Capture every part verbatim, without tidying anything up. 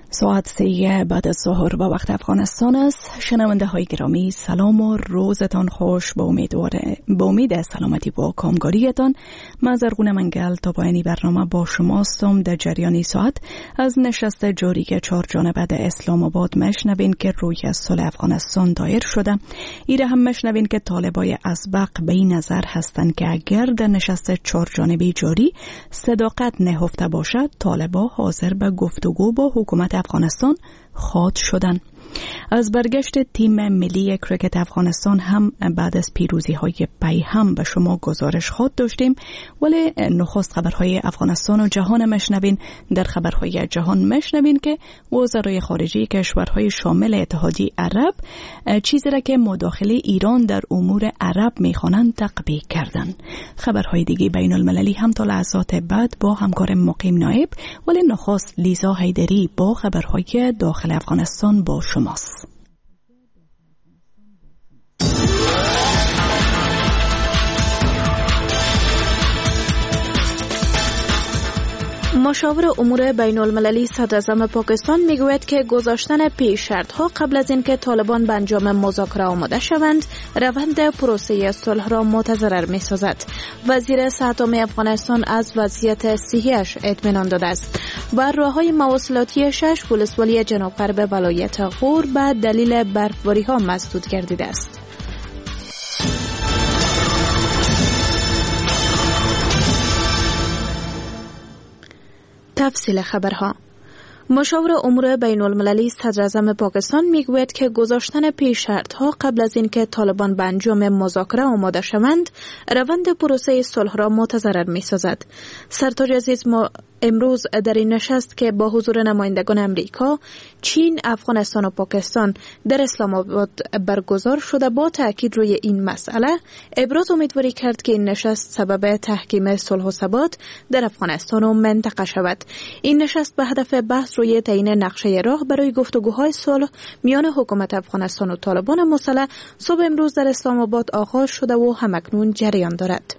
ساعت سه بعد از ظهر با وقت افغانستان است. شنونده های گرامی سلام و روزتان خوش. با امید با امید سلامتی و کامگاریتان من زرغون منگل تا پایانی برنامه با شما هستم. در جریان ساعت از نشست جاری که چهار جانبه در اسلام آباد مشنوین که روی صلح افغانستان دایر شده. ایره هم مشنوین که طالبای ازبق به این نظر هستند که اگر در نشست چهار جانبه جاری صداقت نهفته باشد طالبا حاضر به گفتگو با حکومت افغانستان خواهد شدن. از برگشت تیم ملی کرکت افغانستان هم بعد از پیروزی های پی هم به شما گزارش خواهد داشتیم، ولی نخست خبرهای افغانستان و جهان مشنوین. در خبرهای جهان مشنوین که وزرای خارجه کشورهای شامل اتحادیه عرب چیزی را که مداخله ایران در امور عرب میخوانند تقبیح کردند. خبرهای دیگه بین المللی هم تا لحظات بعد با همکار مقیم نایب، ولی نخست لیزا حیدری با خبرهای داخل افغانستان با شماست. مشاور امور بین المللی صدراعظم پاکستان میگوید که گذاشتن پیش شرط ها قبل از اینکه طالبان به انجام مذاکره آماده شوند روند پروسه صلح را متضرر میسازد. وزیر صحت عامه افغانستان از وضعیت صحیش اطمینان داده است و راههای مواصلاتی شش ولسوالی جنوب غرب ولایت غور به دلیل برفباری ها مسدود گردیده است. تفصیل خبرها. مشاور امور بین المللی صدراعظم پاکستان میگوید که گذاشتن پیش شرط‌ها قبل از اینکه طالبان به انجام مذاکره آماده شوند روند پروسه صلح را متضرر می‌سازد. سرتاج عزیز ما امروز در این نشست که با حضور نمایندگان امریکا، چین، افغانستان و پاکستان در اسلام آباد برگزار شده با تاکید روی این مسئله ابراز امیدواری کرد که این نشست سبب تحکیم صلح و ثبات در افغانستان و منطقه شود. این نشست به هدف بحث روی تعیین نقشه راه برای گفتگوهای صلح میان حکومت افغانستان و طالبان مسلح صبح امروز در اسلام آباد آغاز شده و همکنون جریان دارد.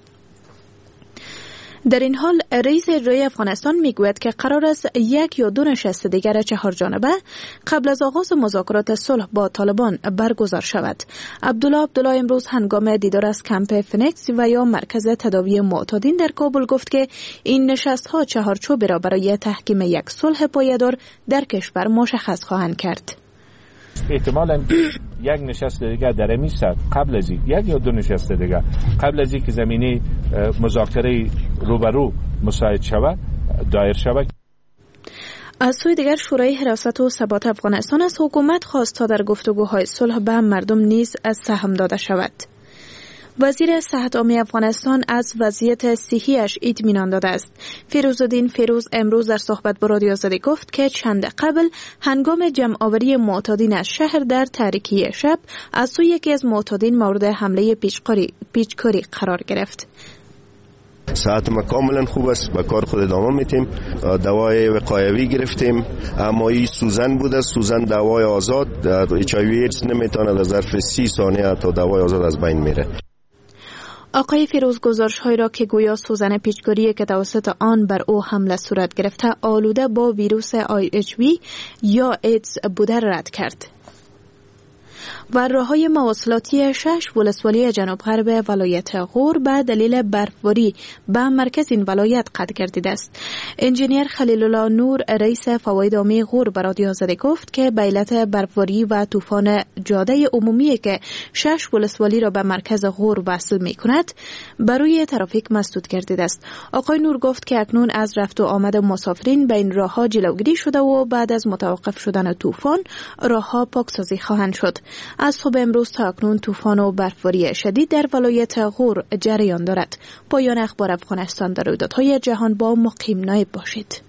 در این حال رئیس اجرایی افغانستان میگوید که قرار است یک یا دو نشست دیگر چهار جانبه قبل از آغاز مذاکرات صلح با طالبان برگزار شود. عبدالله عبدالله امروز هنگام دیدار از کمپ فنکس و یا مرکز تداوی معتادین در کابل گفت که این نشست ها چهارچوبی را برای تحکیم یک صلح پایدار در کشور مشخص خواهند کرد. احتمالاً یک نشست دیگر در این سطح قبل از یک یا دو نشست دیگر قبل از اینکه زمینه مذاکره روبرو مساعد شود دایر شود. از سوی دیگر شورای حراست و ثبات افغانستان از حکومت خواست تا در گفتگوهای صلح به مردم نیز از سهم داده شود. وزیر صحت عامه افغانستان از وضعیت صحیش اطمینان داده است. فیروزالدین فیروز امروز در صحبت با رادیو آزادی گفت که چند قبل هنگام جمع آوری معتادین از شهر در تاریکی شب از سوی یکی از معتادین مورد حمله پیچکاری پیچکاری قرار گرفت. صحت ما کاملا خوب است، به کار خود ادامه میتیم. دوای وقایوی گرفتیم، اما این سوزن بوده. سوزن دوای آزاد اچ آی وی ایدز نمیتونه در ظرف سی ثانیه تا دوای آزاد از بین میره. آقای فیروز گزارش‌هایی را که گویا سوزن پیچکاری که توسط آن بر او حمله صورت گرفته آلوده با ویروس آی اچ وی یا ایدز بوده رد کرد. و راههای مواصلاتی شش ولسوالی جنوب غرب ولایت غور به دلیل برفباری به مرکز این ولایت قطع گردیده است. انجینیر خلیل الله نور رئیس فواید عامه غور به رادیو آزادی گفت که به علت برفباری و طوفان جاده عمومی که شش ولسوالی را به مرکز غور وصل می کند بر روی ترافیک مسدود گردیده است. آقای نور گفت که اکنون از رفت و آمد مسافرین به این راهها جلوگیری شده و بعد از متوقف شدن طوفان راهها پاکسازی خواهند شد. از صبح امروز تا اکنون طوفان و برفباری شدید در ولایت غور جریان دارد. پایان اخبار افغانستان در رویدادهای جهان با مقیم نایب باشید.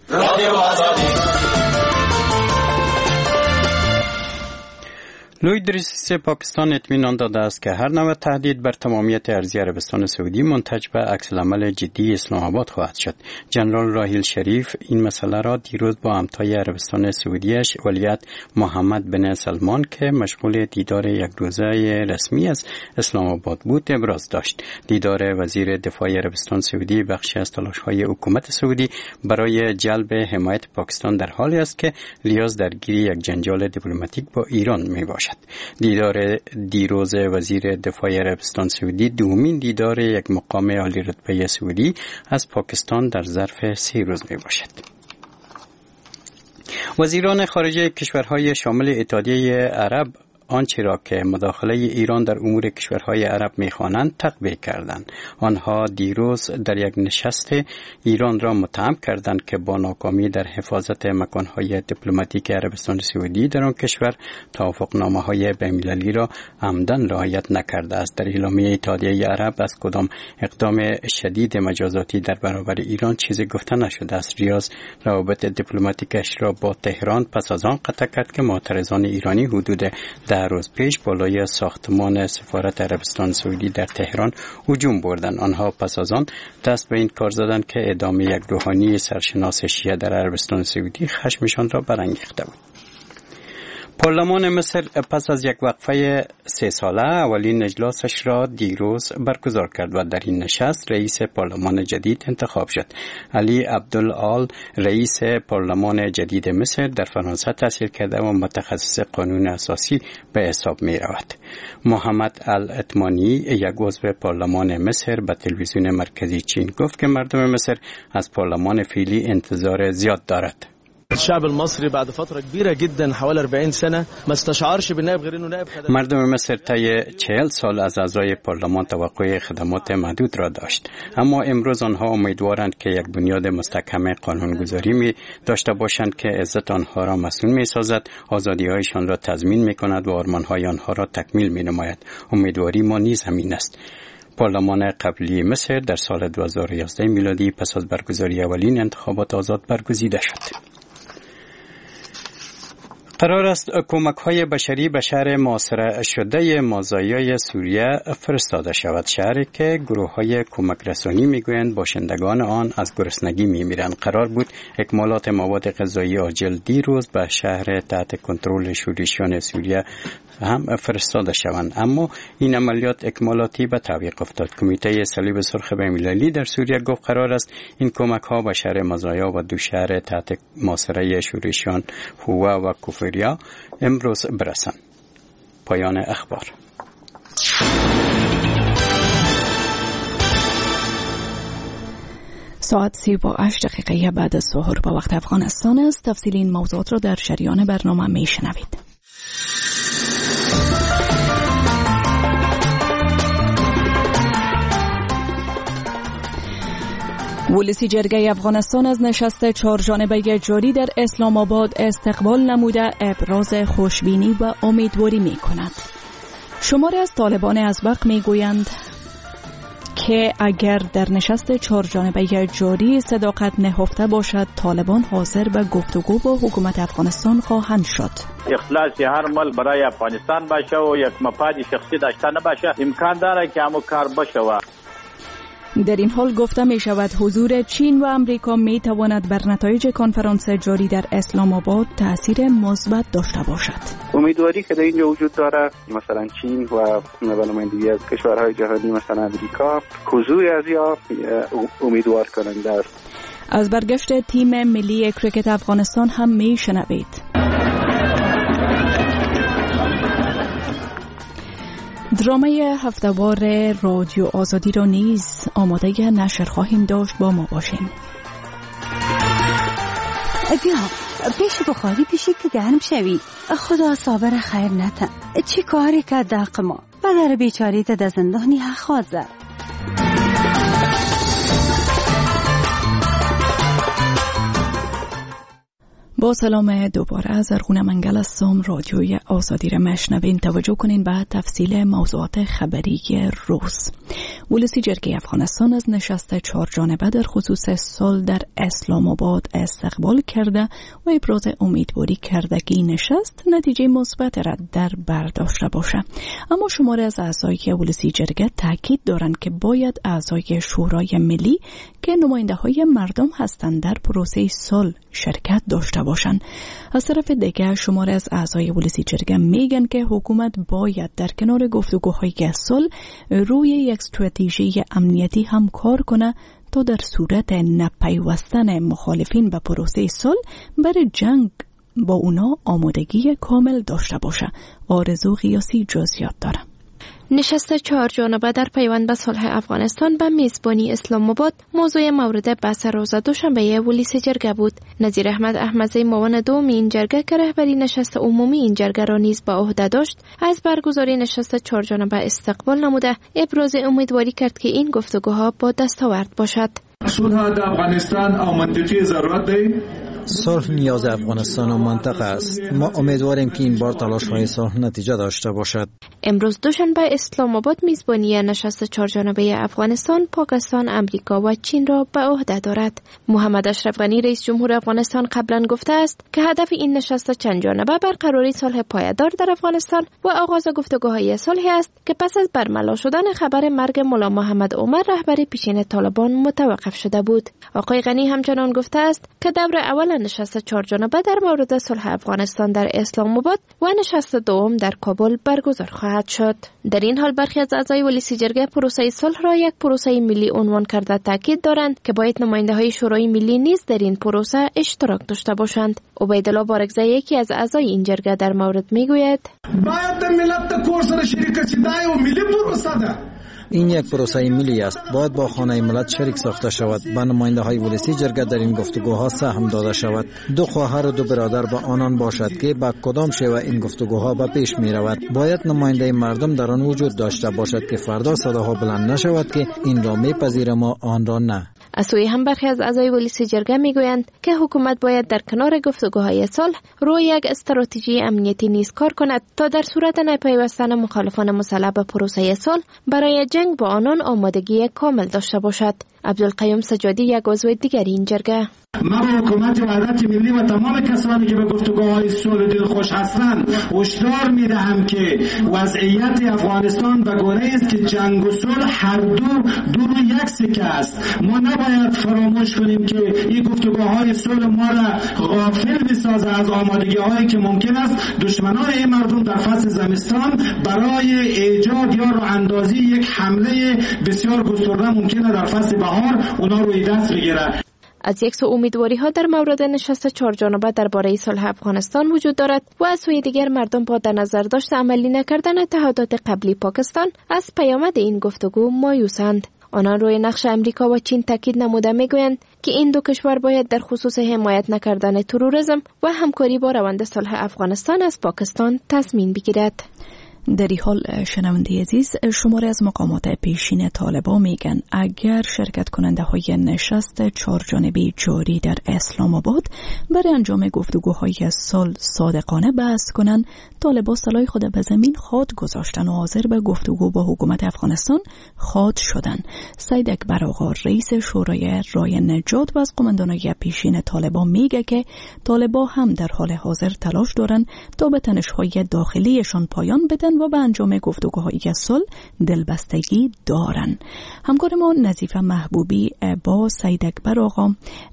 لوی دریسی پاکستان اطمینان داده است که هر نوع تهدید بر تمامیت ارضی عربستان سعودی منتج به عکس‌العمل جدی اسلام آباد خواهد شد. جنرال راحیل شریف این مسئله را دیروز با همتای عربستان سعودیش ولیعهد محمد بن سلمان که مشغول دیدار یک روزه رسمی از اسلام آباد بود ابراز داشت. دیدار وزیر دفاع عربستان سعودی بخشی از تلاش‌های حکومت سعودی برای جلب حمایت پاکستان در حالی است که لیاز درگیری یک جنجال دیپلماتیک با ایران میباشد. دیدار دیروز وزیر دفاع عربستان سعودی دومین دیدار یک مقام عالی رتبه سعودی از پاکستان در ظرف سه روز می باشد. وزیران خارجه کشورهای شامل اتحادیه عرب آنچه را که مداخله ایران در امور کشورهای عرب می‌خوانند تقبیح کردند. آنها دیروز در یک نشست ایران را متهم کردند که با ناکامی در حفاظت مکانهای دیپلماتیک عربستان سعودی در آن کشور توافقنامه‌های بین‌المللی را عمدن رعایت نکرده است. در اعلامیه اتحادیه عرب از کدام اقدام شدید مجازاتی در برابر ایران چیزی گفته نشده است. ریاض روابط دیپلماتیکش را با تهران پس از آن قطع کرد که معترضان ایرانی حدود ده روز پیش بالای ساختمان سفارت عربستان سعودی در تهران هجوم بردند. آنها پس از آن دست به این کار زدند که اعدام یک روحانی سرشناس شیعه در عربستان سعودی خشمشان را برانگیخته بود. پارلمان مصر پس از یک وقفه سه ساله اولین اجلاسش را دیروز برگزار کرد و در این نشست رئیس پارلمان جدید انتخاب شد. علی عبدالآل رئیس پارلمان جدید مصر در فرانسه تحصیل کرده و متخصص قانون اساسی به حساب می رود. محمد الاتمانی یک عضو پارلمان مصر به تلویزیون مرکزی چین گفت که مردم مصر از پارلمان فعلی انتظار زیاد دارد. الشعب المصري بعد فترة كبيرة جدا حوالي أربعين سنة ما استشعرش بالنائب غير انه نائب خدمات. مردم مصر طی چهل سال از اعضای پارلمان توقع خدمات محدود را داشت، اما امروز آنها امیدوارند که یک بنیاد مستحکم قانونگذاری می داشته باشند که عزت آنها را مسئول می سازد، آزادی‌هایشان را تضمین می کند و آرمان‌های آنها را تکمیل می نماید. امیدواری ما نیز همین است. پارلمان قبلی مصر در سال دو هزار و یازده میلادی پس از برگزاری اولین انتخابات آزاد برگزیده شد. قرار است کمک‌های بشری به شهر محاصره شده مازایای سوریه فرستاده شود. شهری که گروه‌های کمک رسانی می‌گویند باشندگان آن از گرسنگی می‌میرند. قرار بود اکمالات مواد غذایی عاجل دیروز به شهر تحت کنترل شورشیان سوریه هم فرستاده شوند، اما این عملیات اکمالاتی به تعویق افتاد. کمیته صلیب سرخ بین‌المللی در سوریه گفت قرار است این کمک‌ها به شهر مازایا و دو شهر تحت محاصره شورشیان هوه و کوفریا امروز برسند. پایان اخبار. ساعت سی با هشت دقیقه بعد از ظهر با وقت افغانستان است. تفصیل این موضوعات را در شریان برنامه می شنوید. ولسی جرگه افغانستان از نشست چهارجانبه جاری در اسلام آباد استقبال نموده ابراز خوشبینی و امیدواری می کند. شماری از طالبان ازبق می گویند که اگر در نشست چهارجانبه جاری صداقت نهفته باشد طالبان حاضر به گفتگو با حکومت افغانستان خواهند شد. اخلاص هر ملک برای افغانستان باشه و یک مفاد شخصی داشته نباشه، امکان داره که همون کار بشه. و در این حال گفته می شود حضور چین و امریکا می تواند بر نتایج کنفرانس جاری در اسلام آباد تأثیر مثبت داشته باشد. امیدواری که در اینجا وجود داره، مثلا چین و نمایندگی از کشورهای جهانی مثلا امریکا حضور از یا امیدوار کننده است. از برگشت تیم ملی کریکت افغانستان هم می شنوید. درامه هفته‌وار رادیو آزادی را نیز آماده نشر خواهیم داشت. با ما باشین. بیا پیش بخاری پیشی که گرم شوی. خدا صابر خیر نتن. چی کاری که دق ما بدر بیچاری تا در زندانی حق زد. با سلام دوباره از ارغون منگل هستم. رادیوی آزادی را مشنوین. توجه کنین به تفصیل موضوعات خبری روز. ولسی جرگه افغانستان از نشست چهار جانبه در خصوص صلح در اسلام آباد استقبال کرده و ابراز امیدواری کرده که این نشست نتیجه مثبت را در بر داشته باشه. اما شماره از اعضای ولسی جرگه تاکید دارند که باید اعضای شورای ملی که نماینده های مردم هستند در پروسه صلح شرکت داشته باشند. از طرف دیگر شماره از اعضای ولسی جرگه میگن که حکومت باید در کنار گفتگوهای صلح روی یک استراتژی امنیتی هم کار کنه تا در صورت نپیوستن مخالفین به پروسه صلح برای جنگ با اونا آمادگی کامل داشته باشه. آرزو قیاسی جزئیات داره. نشست چهار جانبه در پیوند به صلح افغانستان به میزبانی اسلام آباد موضوع مورد بحث روز دوشنبه ولسی جرگه بود. نظیر احمد احمدزی معاون دوم این جرگه که رهبری نشست عمومی این جرگه را نیز به عهده داشت، از برگزاری نشست چهار جانبه استقبال نموده ابراز امیدواری کرد که این گفتگوها با دستاورد باشد. صلح در افغانستان او منطقه ضرورت دی. صلح نیاز افغانستان و منطقه است. ما امیدواریم که این بار تلاش‌های صلح نتیجه داشته باشد. امروز دوشنبه اسلام آباد میزبانی نشست چهار جانبه افغانستان، پاکستان، امریکا و چین را به عهده دارد. محمد اشرف غنی رئیس جمهور افغانستان قبلا گفته است که هدف این نشست چند جانبه برقراری صلح پایدار در افغانستان و آغاز گفتگوهای صلحی است که پس از برملا شدن خبر مرگ ملا محمد عمر رهبر پیشین طالبان متوقف شده بود. آقای غنی همچنان گفته است که دور اول نشست چهار جانبه در مورد صلح افغانستان در اسلام آباد و نشست دوم در کابل برگزار خواهد شد. در این حال برخی از اعضای ولسی جرگه پروسه صلح را یک پروسه ملی عنوان کرده تاکید دارند که باید نماینده‌های شورای ملی نیز در این پروسه اشتراک داشته باشند. عبیدالله بارکزی یکی از اعضای این جرگه در مورد میگوید: باید ملت کور سره شریک شي دا یو ملی پروسه ده. این یک پروسه ملی است. باید با خانه ملت شریک ساخته شود. به نماینده های ولسی جرگه در این گفتگوها سهم داده شود. دو خواهر و دو برادر با آنان باشد که با کدام شیوه این گفتگوها به پیش می رود. باید نماینده مردم در آن وجود داشته باشد که فردا صداها بلند نشود که این را میپذیریم و آن را نه. از سوی هم برخی از اعضای ولسی جرگه میگویند که حکومت باید در کنار گفتگوهای صلح روی یک استراتژی امنیتی نیز کار کند تا در صورت نپیوستن مخالفان مسلح به پروسه صلح برای جنگ با آنان آمادگی کامل داشته باشد. عبدالقیوم سجادی یک عضو دیگر این جرگه: ما به حکومت وحدت ملی و تمام کسانی که به گفتگوهای صلح دلخوش هستند هشدار میدهم که وضعیت افغانستان به گونه است که جنگ و صلح هر دو دو رو یک سکه است. ما نباید فراموش کنیم که این گفتگوهای صلح ما را غافل بسازه از آمادگی‌هایی که ممکن است دشمنان این مردم در فصل زمستان برای ایجاد یا راه اندازی یک حمله بسیار گسترده ممکنه در فصل بهار اونا روی دست بگیره. از یک سو امیدواری ها در مورد نشست چهار جانبه درباره صلح افغانستان وجود دارد و از سوی دیگر مردم با در نظر داشت عملی نکردن اتحادات قبلی پاکستان از پیامد این گفتگو مایوسند. آنان روی نقش امریکا و چین تاکید نموده میگویند که این دو کشور باید در خصوص حمایت نکردن تروریسم و همکاری با روند صلح افغانستان از پاکستان تصمیم بگیرد. در این حال شنونده عزیز، شماره از مقامات پیشین طالبان میگن اگر شرکت کننده های نشست چهار جانبه جاری در اسلام آباد برای انجام گفتگوهای صلح صادقانه بحث کنند، طالبان سلاح خود به زمین خود گذاشتن و حاضر به گفتگو با حکومت افغانستان خود شدن. سید اکبر آقا رئیس شورای رای نجات و از قماندانای پیشین طالبان میگه که طالبان هم در حال حاضر تلاش دارن تا به تنش‌های داخلیشان پایان بدن و به انجام گفتگوهای صلح دلبستگی دارن. همکار ما نظیفه محبوبی با سید اکبر آقا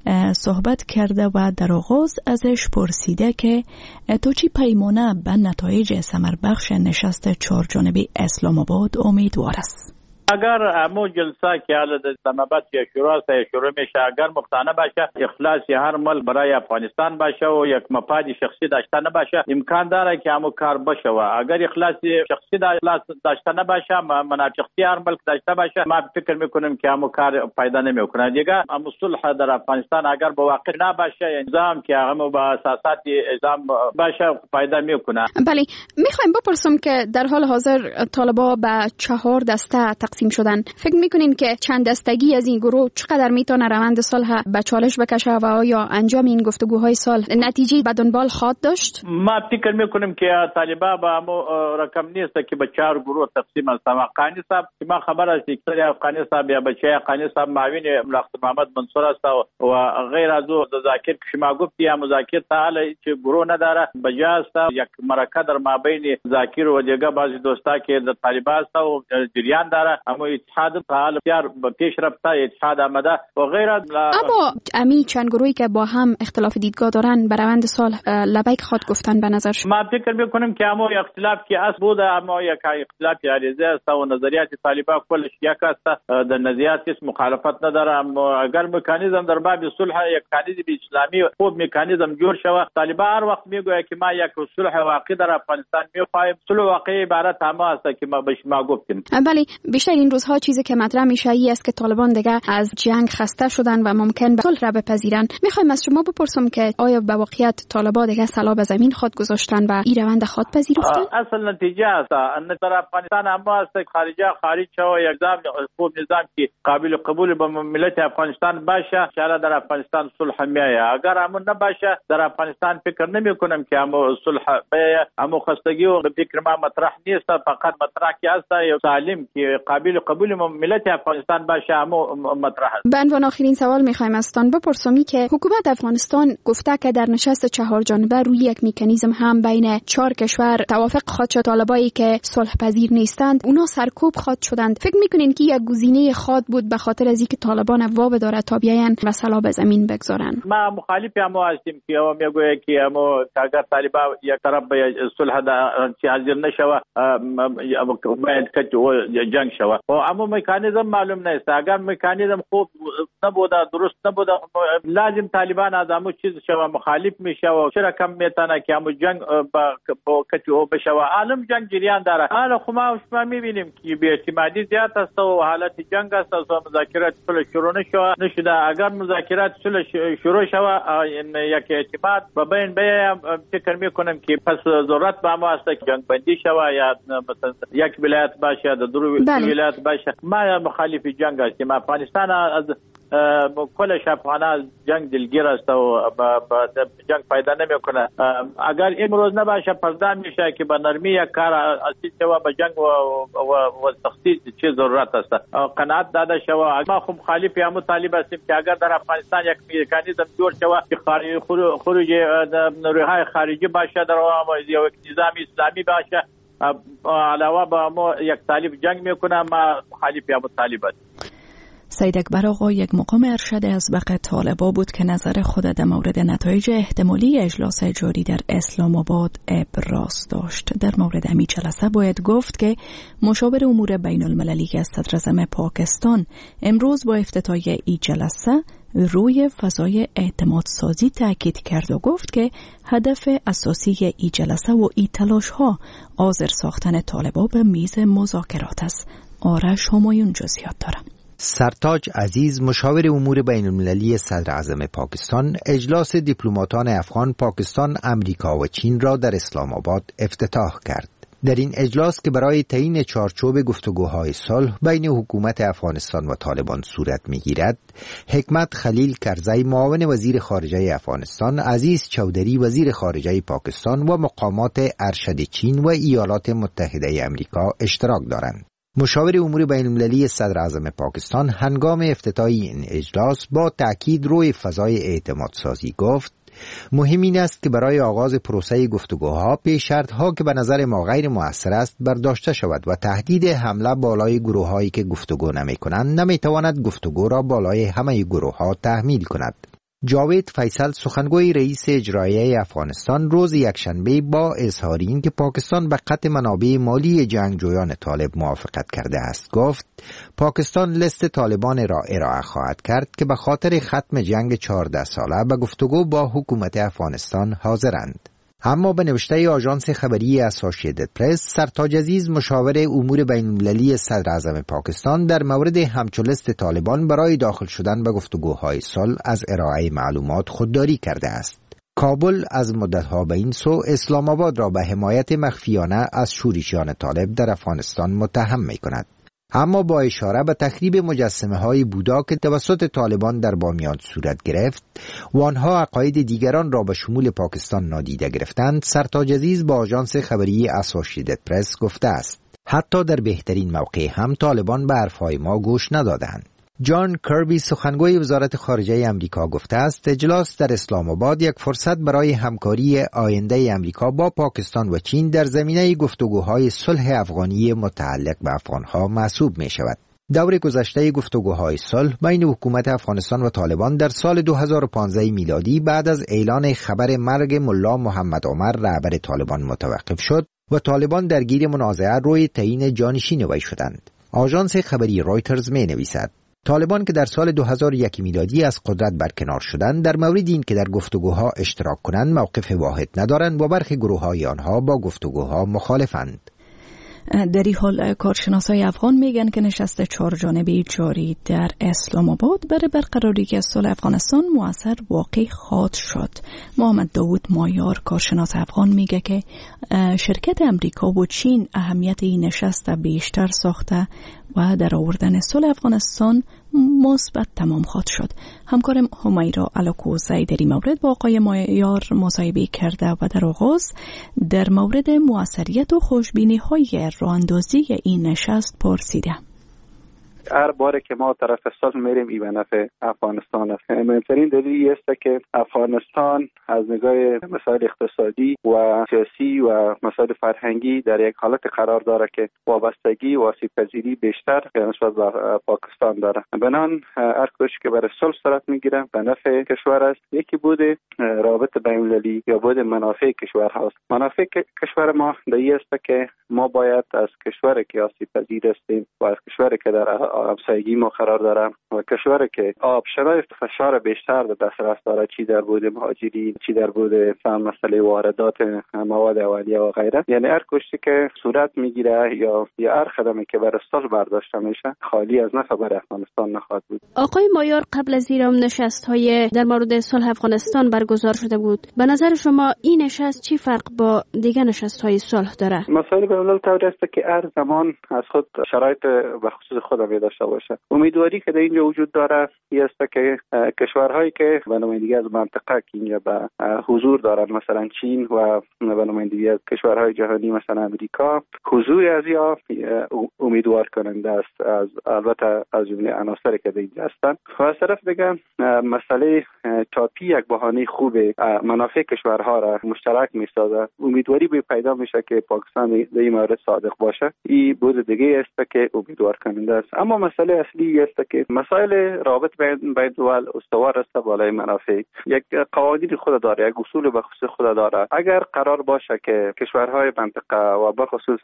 صحبت کرده و در آغاز ازش پرسیده که تو چی پیمانه به نتایج ثمر بخش نشست چهار جانبه اسلام آباد امیدوار است؟ اگر همون جلسه که حالا دمبت یا شروع است یا شروع میشه اگر مقتنع باشه اخلاص هر ملک برای افغانستان باشه و یک مفاد شخصی داشته نباشه امکان داره که همون کار بشه و اگر اخلاص شخصی داشته نباشه منافع شخصی هر ملک داشته باشه ما فکر میکنیم که همون کار پیدا نمیکنه دیگه. همون صلح در افغانستان اگر با واقع نباشه نظام که همون با اساسات نظام باشه پیدا میکنه. بله، میخوایم بپرسم که در حال حاضر طالبان به چهار دسته تقسیم شدن. فکر میکنین که چند دستگی از این گروه چقدر میتونه روند صلح به چالش بکشه و آیا انجام این گفتگوهای صلح نتیجه به دنبال خواهد داشت؟ ما فکر میکنیم که طالبان با مو رقم نیست که به چهار گروه تقسیم است. افغانی صاحب که ما خبر است که افغانی صاحب یا بچه افغانی صاحب معاون ملخص محمد منصور است و غیر از او ذاکر که شما گفتی یا مذاکره تعالی که گروه نداره بجاست یک مرکه در مابین ذاکر و دیگه بعضی دوستا که در طالبان است و جریان داره اما اتحاد تعالی بسیار پیش رفته اتحاد آمده و غیر از اما امی چند گروهی که با هم اختلاف دیدگاه دارن بر روند صلح لبیک خود گفتن به نظر شما؟ ما فکر میکنیم که اما اختلاف که اس بوده اما یک اختلاف عریضه است و نظریات طالبان کلش یک است در نظریات مخالفت نداره اما اگر مکانیزم در باب صلح یک مکانیزم اسلامی خوب مکانیزم جور شود طالبان هر وقت میگوید که ما یک صلح واقعی در افغانستان میخواهیم. صلح واقعی عبارت هم است که ما به شما گفتیم. بله بیشتر این روزها چیزی که مطرح میشه ای است که طالبان دیگه از جنگ خسته شدن و ممکن به صلح را بپذیرن. میخوایم از شما بپرسم که آیا به واقعیت طالبان دیگه سلاح به زمین خود گذاشتن و این روند خود پذیرفتن؟ اصل نتیجه است ان در افغانستان اما است خارجه خارج شو یک نظام خوب نظام که قابل قبول به ملت افغانستان باشه شاید در افغانستان صلح میایه. اگر همون نباشه در افغانستان فکر نمی کنم که همون صلح بیایه. همون خستگی و فکر ما مطرح نیست فقط مطرح که است سالم که قابل قبول ملت افغانستان باشه همون مطرح است. به عنوان آخرین سوال میخوایم ازتان بپرسم که حکومت افغانستان گفته که در نشست چهار جانبه روی یک مکانیزم هم بین چهار کشور توافق خواهد شد طالبایی که صلح پذیر نیستند اونا سرکوب خواهد شدند. فکر میکنین که یک گزینه خواهد بود به خاطر از اینکه طالبان واب داره تا بیاین و سلاح به زمین بگذارن؟ ما مخالف هم هستیم که او میگوید که امو اگر طالبان یک طرف به صلح چه حاضر نشوه باید که جنگ شوه و اما مکانیزم معلوم نیست. اگر مکانیزم خوب نبوده درست نبوده لازم طالبان از امو چیز شوه مخالف میشه و چرا کم میتونه که امو جنگ با کتی او بشوه. عالم جنگ جریان داره. حالا خب ما شما میبینیم که به اعتمادی زیاد است و حالت جنگ است و مذاکرات صلح شروع نشوه نشده. اگر مذاکرات صلح شروع شوه یک اعتماد و بین بین فکر میکنم که پس ضرورت به ما است که جنگ بندی شوه یا مثلا یک ولایت باشه در دو ولایت باشه. ما مخالف جنگ هستیم. افغانستان از کلش افغان جنگ دلگیر است و جنگ پیدا نمیکنه. اگر امروز نباشه پردا میشه که به نرمی یک کار اصلی شوه به جنگ و و تخصیص چه ضرورت است. قناعت داده شوه. ما خو مخالف هم طالب هستیم که اگر در افغانستان یک مکانیزم جور شوه که خروج نیروهای خارجی باشه در یک نظام اسلامی باشه علاوه به ما یک طالب جنگ میکنه ما مخالف هم طالب هستیم. سید اکبر آقا یک مقام ارشد از بق طالبا بود که نظر خود در مورد نتایج احتمالی اجلاس جاری در اسلام آباد ابراز داشت. در مورد همین جلسه باید گفت که مشاور امور بین المللی صدر اعظم پاکستان امروز با افتتاح این جلسه روی فضای اعتماد سازی تاکید کرد و گفت که هدف اساسی این جلسه و این تلاش ها حاضر ساختن طالبا به میز مذاکرات است. آرش همایون جزئیات داره. سرتاج عزیز مشاور امور بین المللی صدر اعظم پاکستان اجلاس دیپلماتان افغان، پاکستان، امریکا و چین را در اسلام آباد افتتاح کرد. در این اجلاس که برای تعیین چارچوب گفتگوهای صلح بین حکومت افغانستان و طالبان صورت می‌گیرد، حکمت خلیل کرزی معاون وزیر خارجه افغانستان، عزیز چودری وزیر خارجه پاکستان و مقامات ارشد چین و ایالات متحده آمریکا اشتراک دارند. مشاور امور بین المللی صدر اعظم پاکستان هنگام افتتاح این اجلاس با تأکید روی فضای اعتماد سازی گفت مهم این است که برای آغاز پروسه گفتگوها پیش شرط‌ها که به نظر ما غیر مؤثر است برداشته شود و تهدید حمله بالای گروه‌هایی که گفتگو نمی‌کنند نمی‌تواند گفتگو را بالای همه گروه‌ها تحمیل کند. جاوید فیصل سخنگوی رئیس اجرایی افغانستان روز یکشنبه با اظهار این که پاکستان به قطع منابع مالی جنگجویان طالب موافقت کرده است گفت پاکستان لیست طالبان را ارائه خواهد کرد که به خاطر ختم جنگ چهارده ساله به گفتگو با حکومت افغانستان حاضرند. اما به نوشته آژانس خبری اسوسییتد پرس، سرتاج عزیز مشاور امور بین المللی صدر اعظم پاکستان در مورد همچو لیست طالبان برای داخل شدن به گفتگوهای صلح از ارائه معلومات خودداری کرده است. کابل از مدتها به این سو اسلام آباد را به حمایت مخفیانه از شورشیان طالب در افغانستان متهم می کند. اما با اشاره به تخریب مجسمه های بودا که توسط طالبان در بامیان صورت گرفت و آنها عقاید دیگران را به شمول پاکستان نادیده گرفتند، سرتاج عزیز با آژانس خبری اسوسییتد پرس گفته است حتی در بهترین موقع هم طالبان به حرفهای ما گوش ندادند. جان کربی سخنگوی وزارت خارجه امریکا گفته است اجلاس در اسلام آباد یک فرصت برای همکاری آینده امریکا با پاکستان و چین در زمینه گفتگوهای صلح افغانی متعلق به افغانها محسوب می شود. دور گذشته گفتگوهای صلح بین حکومت افغانستان و طالبان در سال دو هزار و پانزده میلادی بعد از اعلان خبر مرگ ملا محمد عمر رهبر طالبان متوقف شد و طالبان درگیر منازعه روی تعیین جانشین وی شدند. آژانس خبری رویترز می نویسد طالبان که در سال دو هزار و یک میلادی از قدرت برکنار شدند در مورد این که در گفتگوها اشتراک کنند موقف واحد ندارند و برخی گروه‌های آنها با گفتگوها مخالفند. در این حال کارشناسای افغان میگن که نشست چهار جانبه جاری در اسلام آباد برای برقراری صلح افغانستان مؤثر واقع خواهد شد. محمد داوود مایار کارشناس افغان میگه که شرکت امریکا و چین اهمیت این نشست بیشتر ساخته و در آوردن صلح افغانستان مثبت تمام خواهد شد. همکارم همیرا علاکوزی در این مورد با آقای مایار مصاحبه کرده و در آغاز در مورد موثریت و خوشبینی های راه اندازی این نشست پرسیده. هر باره که ما طرف صلح میریم این به نفع افغانستان است. مهمترین دلیل است که افغانستان از نگاه مسائل اقتصادی و سیاسی و مسائل فرهنگی در یک حالت قرار داره که وابستگی و آسیب‌پذیری بیشتر نسبت به پاکستان داره. بنان هر کوششی که برای صلح صورت میگیره به نفع کشور است. یکی بوده رابطه بین‌المللی یا بوده منافع کشور هاست. منافع کشور ما دایی است که ما باید از کشوری که آسیب‌پذیر هستیم و از کشوری که در همسایگی ما قرار داره و کشوری که آب شرایط فشار بیشتر در دسترس داره، چی در بود مهاجرین، چی در بود فهم مسئله واردات مواد اولیه و غیره، یعنی هر کوششی که صورت میگیره یا یا هر قدمی که برای صلح برداشته میشه خالی از نفع برای افغانستان نخواهد بود. آقای مایار قبل از این نشست‌های در مورد صلح افغانستان برگزار شده بود. به نظر شما این نشست چی فرق با دیگر نشست‌های صلح داره؟ مسائل بین‌الملل طوری است که هر زمان از خود شرایط به خصوص خود می داشته باشه. امیدواری که در اینجا وجود داره است که کشورهایی که به نمایندگی از منطقه که اینجا به حضور دارند مثلا چین و به نمایندگی از کشورهای جهانی مثلا امریکا حضور از یا امیدوار کننده است، از البته از جمله عناصری که در اینجا هستند. و از طرف دیگه مسئله تاپی یک بهانه خوب منافع کشورها را مشترک می‌سازد. امیدواری به پیدا میشه که پاکستان در این مورد صادق باشه. این بود دیگه است که امیدوار کننده است. اما مسئله اصلی است که مسائل رابط بین بین دول استوار است بالای منافع. یک قوانین خود داره، یک اصول به خصوص خود داره. اگر قرار باشه که کشورهای منطقه و به خصوص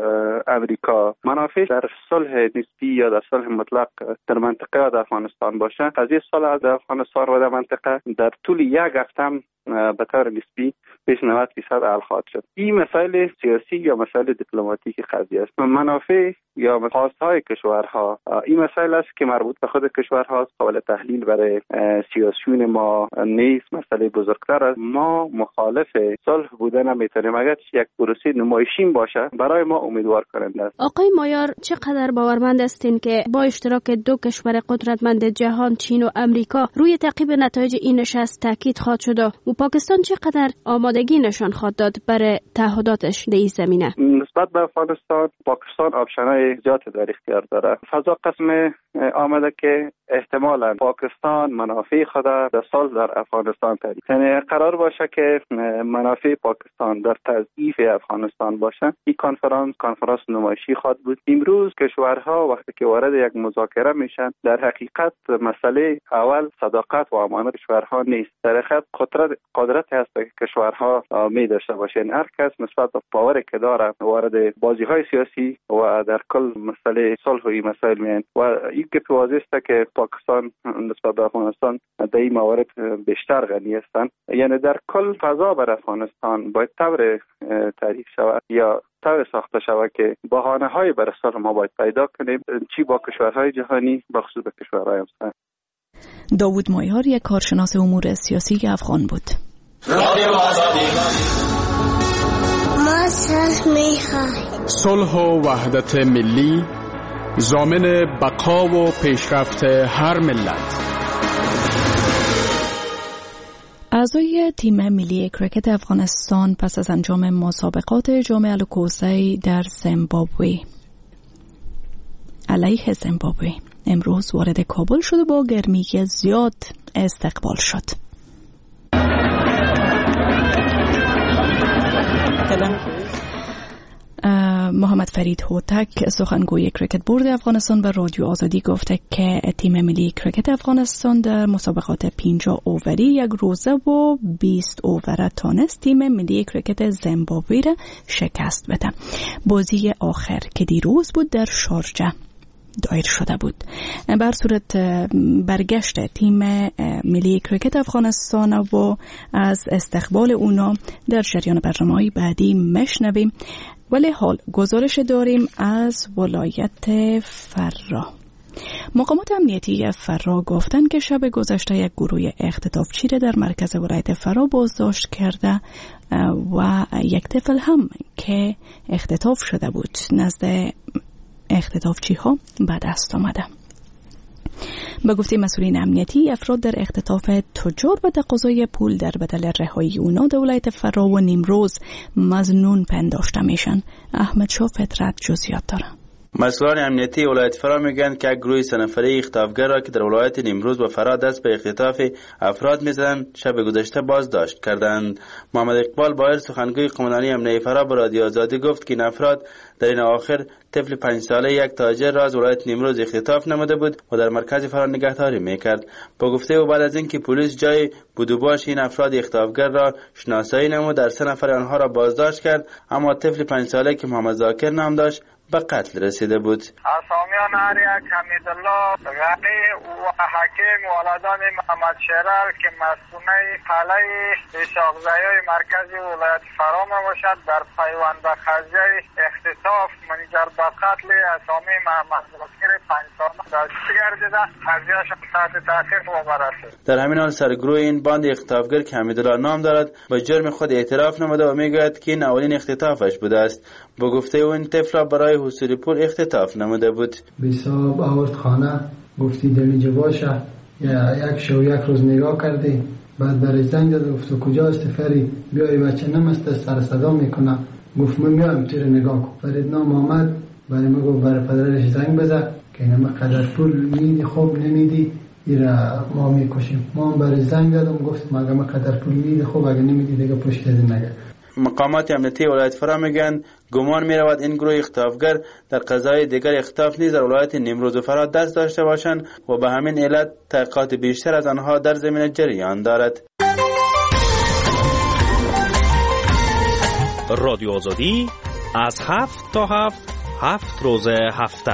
امریکا منافع در صلح نسبی یا در صلح مطلق در منطقه و در افغانستان باشه، قضیه صلح در افغانستان و در منطقه در طول یک هفته به طور نسبی بیش نود درصد حل خواهد شد. این مسائل سیاسی یا مسائل دیپلماتیک قضیه است. منافع یا خواستهای کشورها این مسائل است که مربوط به خود کشورها است، قابل تحلیل برای سیاسیون ما نیست. مسئله بزرگتر است. ما مخالف صلح بودن نمیتونیم اگر یک پروسه نمایشین باشه برای ما امیدوار کننده است. آقای مایار چقدر باورمند هستین که با اشتراک دو کشور قدرتمند جهان چین و امریکا روی تعقیب نتایج این نشست تاکید خواهد شد و پاکستان چقدر آمادگی نشان خواهد داد برای تعهداتش در این زمینه؟ نسبت به افغانستان پاکستان آپشن‌های زیادی در اختیار داره. فضا قسم آمده که احتمالاً پاکستان منافع خود در صلح در افغانستان تعریف یعنی قرار باشه که منافع پاکستان در تضعیف افغانستان باشه. این کنفرانس کنفرانس نمایشی خواهد بود. امروز کشورها وقتی که وارد یک مذاکره میشن در حقیقت مسئله اول صداقت و امانت کشورها نیست، در حقیقت قدرت قدرت هست که کشورها می داشته باشند. هر کس نسبت به پاوری که داره وارد بازی های سیاسی و در کل مسئله صلح و این مسائل میان و این که واضح است که پاکستان نسبت به افغانستان در این موارد بیشتر غنی هستند. یعنی در کل فضا بر افغانستان باید طور تعریف شود یا طور ساخته شود که بهانه های برای صلح ما باید پیدا کنیم، چی با کشورهای جهانی بخصوص به کشورهای همسایه. داوود مایار یک کارشناس امور سیاسی افغان بود. ما صلح میخوایم. صلح و وحدت ملی ضامن بقا و پیشرفت هر ملت. اعضای تیم ملی کرکت افغانستان پس از انجام مسابقات جام الکوسی در زیمبابوه علیه زیمبابوه امروز وارد کابل شد و با گرمی زیاد استقبال شد. محمد فرید هوتک سخنگوی کرکت بورد افغانستان به رادیو آزادی گفته که تیم ملی کرکت افغانستان در مسابقات پنجاه اووری یک روزه و بیست اووره تانست تیم ملی کرکت زیمبابوه را شکست بده. بازی آخر که دیروز بود در شارجه دایر شده بود. بر صورت برگشت تیم ملی کرکت افغانستان و از استقبال اونا در جریان برنامه‌های بعدی مشنویم، ولی حال گزارش داریم از ولایت فرا. مقامات امنیتی فرا گفتن که شب گذشته یک گروه اختطافچی را در مرکز ولایت فرا بازداشت کرده و یک طفل هم که اختطاف شده بود نزد اختطافچی ها به دست آمده. به گفته مسئولین امنیتی، افراد در اختطاف تجار و تقاضای پول در بدل رهایی اونا در ولایت فرا و نیمروز مظنون پنداشته میشن. احمد شاه فطرت جزئیات داره. مسئولان امنیتی ولایت فرا میگن که یک گروه سه نفره اختطافگر را که در ولایت نیمروز و فرا دست به اختطاف افراد میزدند شب گذشته بازداشت کردند. محمد اقبال بایر سخنگوی قماندانی امنیتی فرا به رادیو آزادی گفت که این افراد در این آخر طفل پنج ساله یک تاجر را از ولایت نیمروز اختطاف نموده بود و در مرکز فرا نگهداری میکرد. با گفته او بعد از اینکه پلیس جای بودوباش این افراد اختطافگر را شناسایی نمود، در سه نفر آنها را بازداشت کرد، اما طفل پنج ساله که محمد ذاکر نام داشت به قتل رسیده بود. اسامیان هر یک حمیدالله غنی و حکیم ولدان محمد شیرال که مسئول قلعه اسحاقزایی مرکزی ولایت فرا باشد در پیوند به قضیه اختطاف منجر به قتل اسامی محمد ذاکر پنج ساله دست گردیده قضیه‌اش تحت تحقیق بررسی. در همین حال سرگروه این باند اختطافگر که حمیدالله نام دارد به جرم خود اعتراف نموده و میگوید که این اولین اختطافش بوده است. با گفته او این طفل را برای حصول پول اختطاف نموده بود. بیساب آورد خانه، گفتی دمیجه باشه، یا یک شو یک روز نگاه کردی، بعد برای زنگ داد گفت کجا است فری، بیای بچه نمسته سر صدا میکنه، گفت من میایم تیر نگاه کن. فرید نام آمد برای ما گفت برای پدرش زنگ بزن که اینما قدر پول میدی خوب نمیدی ایرا ما میکشیم. ما برای زنگ دادم گفت ما اگه قدر پول میدی خوب، اگه نمیدی دیگه پشت دادی نگه. مقامات امنیتی ولایت فرا میگن گمان میرود این گروه اختطافگر در قضای دیگر اختطاف نیز در ولایت نیمروز و فرا دست داشته باشند و به همین علت تحقیقات بیشتر از آنها در زمینه جریان دارد. رادیو آزادی از هفت تا هفت هفت روز هفته.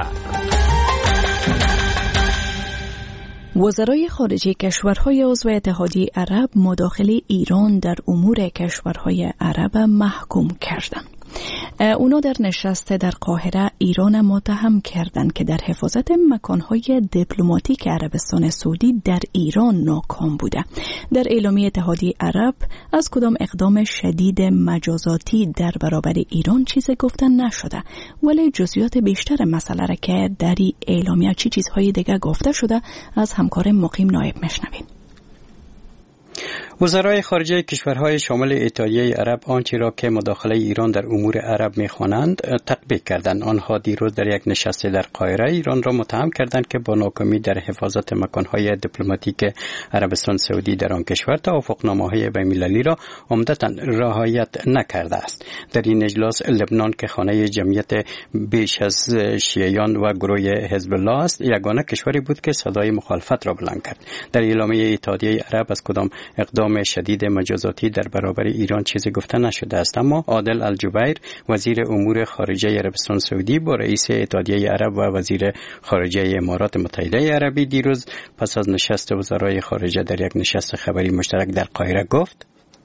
وزرای خارجه کشورهای عضو اتحادیه عرب مداخله ایران در امور کشورهای عرب محکوم کردند. اونا در نشست در قاهره ایران متهم کردند که در حفاظت مکانهای دیپلماتیک عربستان سعودی در ایران ناکام بوده. در اعلامیه اتحادیه عرب از کدام اقدام شدید مجازاتی در برابر ایران چیزی گفتن نشده، ولی جزئیات بیشتر مسئله را که در اعلامیه چی چیزهای دیگه گفته شده از همکار مقیم نایب مشنویم. وزرای خارجه کشورهای شامل اتحادیه عرب آنچه را که مداخله ایران در امور عرب می‌خوانند تطبیق کردند. آنها دیروز در یک نشست در قاهره ایران را متهم کردند که با ناکامی در حفاظت مکانهای دیپلماتیک عربستان سعودی در آن کشور توافقنامه‌های بین‌المللی را عمدتاً رعایت نکرده است. در این اجلاس لبنان که خانه جمعیت بیش از شیعیان و گروه حزب الله است، یگانه کشوری بود که صدای مخالفت را بلند کرد. در اعلامیه اتحادیه عرب از کدام اقدام شدید مجازاتی در برابر ایران چیزی گفته نشده است، اما عادل الجبیر وزیر امور خارجه عربستان سعودی با رئیس اتحادیه عرب و وزیر خارجه امارات متحده عربی دیروز پس از نشست وزرای خارجه در یک نشست خبری مشترک در قاهره گفت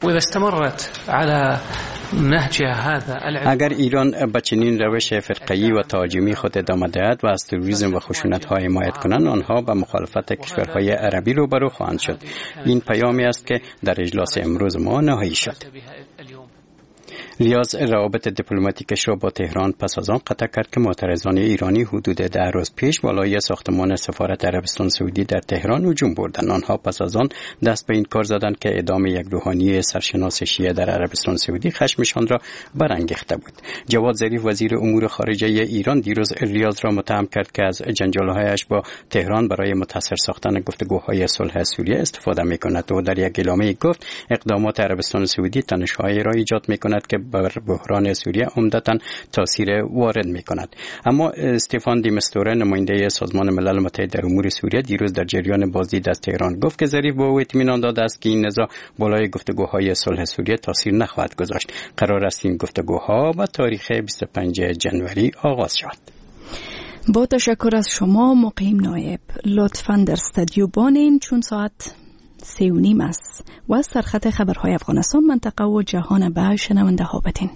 اگر ایران به چنین روش فرقه‌ای و تهاجمی خود ادامه دهد و از تروریسم و خشونت‌ها حمایت کنند، آنها به مخالفت کشورهای عربی روبرو خواهند شد. این پیامی است که در اجلاس امروز ما نهایی شد. ریاض روابط دیپلماتیکش را با تهران پس از آن قطع کرد که معترضان ایرانی حدود ده روز پیش بالای ساختمان سفارت عربستان سعودی در تهران هجوم بردند. آنها پس از آن دست به این کار زدند که اعدام یک روحانی سرشناس شیعه در عربستان سعودی خشمشان را برانگیخته بود. جواد ظریف وزیر امور خارجه ایران دیروز ریاض را متهم کرد که از جنجال‌هایش با تهران برای متاثر ساختن گفتگوهای صلح سوریه استفاده می‌کند و در یک اعلامیه گفت اقدامات عربستان سعودی تنش‌هایی را ایجاد می‌کند که بر بحران سوریه عمدتاً تاثیر وارد می‌کند. اما استفان دی مستوره نماینده سازمان ملل متحد در امور سوریه دیروز در جریان بازدید از تهران گفت که ظریف به او اطمینان داده است که این نزاع بالای گفتگوهای صلح سوریه تاثیر نخواهد گذاشت. قرار است این گفتگوها با تاریخ بیست و پنجم جنوری آغاز شود. با تشکر از شما مقیم نایب. لطفاً در استودیو بانین چون ساعت سی و نیم است و از سرخط خبرهای افغانستان منطقه و جهان به شنونده ها بتین.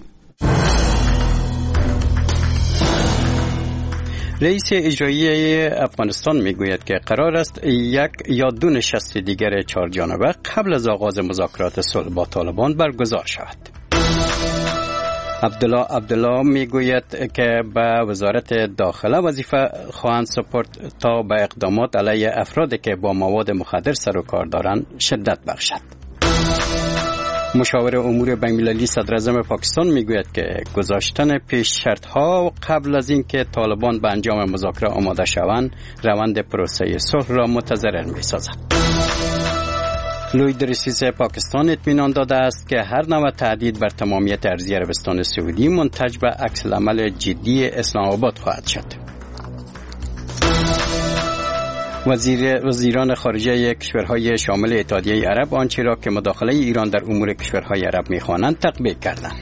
رئیس اجرایی افغانستان میگوید که قرار است یک یا دو نشست دیگر چهار جانبه قبل از آغاز مذاکرات صلح با طالبان برگزار شود. عبدالله عبدالله میگوید که به وزارت داخله وظیفه خواهند سپرد تا به اقدامات علیه افرادی که با مواد مخدر سر و کار دارند شدت بخشد. مشاور امور بین‌المللی صدر اعظم پاکستان میگوید که گذاشتن پیش شرط‌ها قبل از اینکه طالبان به انجام مذاکره آماده شوند روند پروسه صلح را متضرر می‌سازد. لوی درسیس پاکستان اطمینان داده است که هر نوع تهدید بر تمامیت ارضی عربستان سعودی منتج به عکس‌العمل جدی اسلام آباد خواهد شد. وزیر وزیران خارجه کشورهای شامل اتحادیه عرب آنچه را که مداخله ایران در امور کشورهای عرب می‌خوانند تطبیق کردند.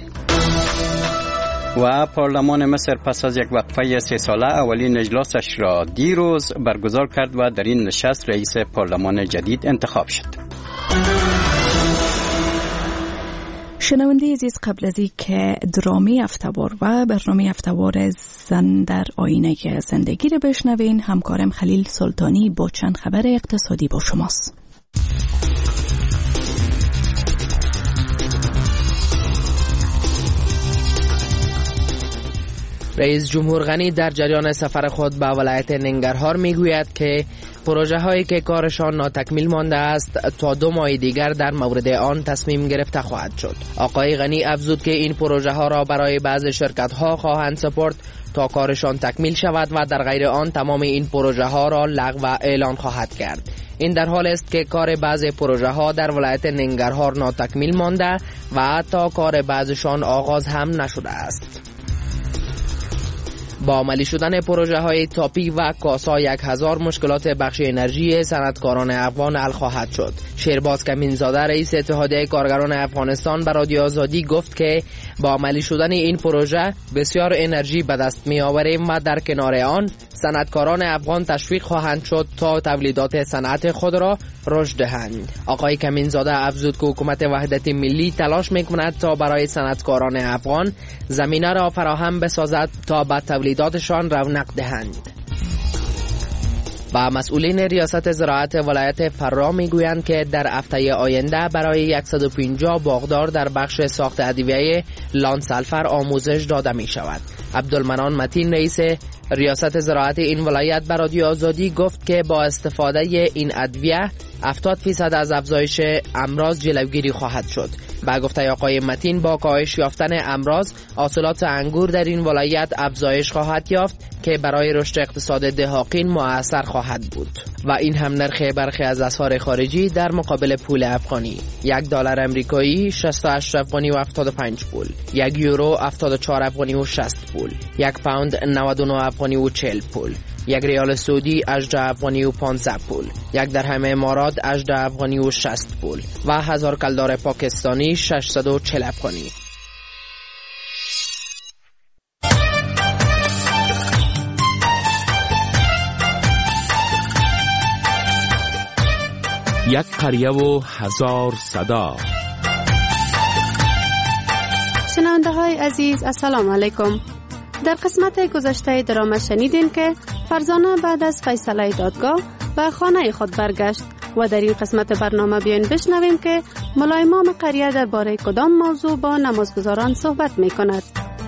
و پارلمان مصر پس از یک وقفه سه ساله اولین اجلاسش را دیروز برگزار کرد و در این نشست رئیس پارلمان جدید انتخاب شد. شنونده عزیز، قبل از این که درامی هفته‌وار و برنامه هفته‌وار زن در آینه زندگی رو بشنوین، همکارم خلیل سلطانی با چند خبر اقتصادی با شماست. رئیس جمهور غنی در جریان سفر خود به ولایت ننگرهار میگوید که پروژه هایی که کارشان ناتکمیل مانده است تا دو ماه دیگر در مورد آن تصمیم گرفته خواهد شد. آقای غنی افزود که این پروژه ها را برای بعض شرکت ها خواهند سپرد تا کارشان تکمیل شود و در غیر آن تمام این پروژه ها را لغو و اعلان خواهد کرد. این در حال است که کار بعض پروژه ها در ولایت ننگرهار ناتکمیل مانده و حتی کار بعضشان آغاز هم نشده است. با عملی شدن پروژه های تاپی و کاسا یک هزار مشکلات بخش انرژی صنعتکاران افغان حل خواهد شد. شیرباز کمینزاده رئیس اتحادیه کارگران افغانستان به رادیو آزادی گفت که با عملی شدن این پروژه بسیار انرژی به دست می آوریم و در کنار آن صنعتکاران افغان تشویق خواهند شد تا تولیدات صنعت خود را رشد دهند. آقای کمینزاده افزود که حکومت وحدت ملی تلاش می‌کند تا برای صنعتکاران افغان زمینه را فراهم بسازد تا به تولیداتشان رونق دهند. و مسئولین ریاست زراعت ولایت فرا میگویند که در هفته آینده برای صد و پنجاه باغدار در بخش ساخت ادویه لانسلفر آموزش داده می شود. عبدالمنان متین رئیس ریاست زراعت این ولایت به رادیو آزادی گفت که با استفاده این ادویه هفتاد فیصد از افزایش امراض جلوگیری خواهد شد. با گفته آقای متین با کاهش یافتن امراض حاصلات انگور در این ولایت افزایش خواهد یافت که برای رشد اقتصاد دهاقین مؤثر خواهد بود. و این هم نرخ برخی از اسعار خارجی در مقابل پول افغانی: یک دلار امریکایی شصت و هشت افغانی و هفتاد و پنج پول، یک یورو هفتاد و چهار افغانی و شصت پول، یک پوند نود و نه افغانی و چهل پول، یک ریال سعودی هجده افغانی و پانزده پول، یک درهم امارات هجده افغانی و شصت پول و هزار کلدار پاکستانی ششصد و چهل افغانی. یک قریه و هزار صدا. شنونده های عزیز السلام علیکم. در قسمت گذشته درام شنیدین که فرزانه بعد از فیصله دادگاه به خانه خود برگشت و در این قسمت برنامه بیاین بشنویم که ملای امام قریه درباره کدام موضوع با نمازگزاران صحبت می کند؟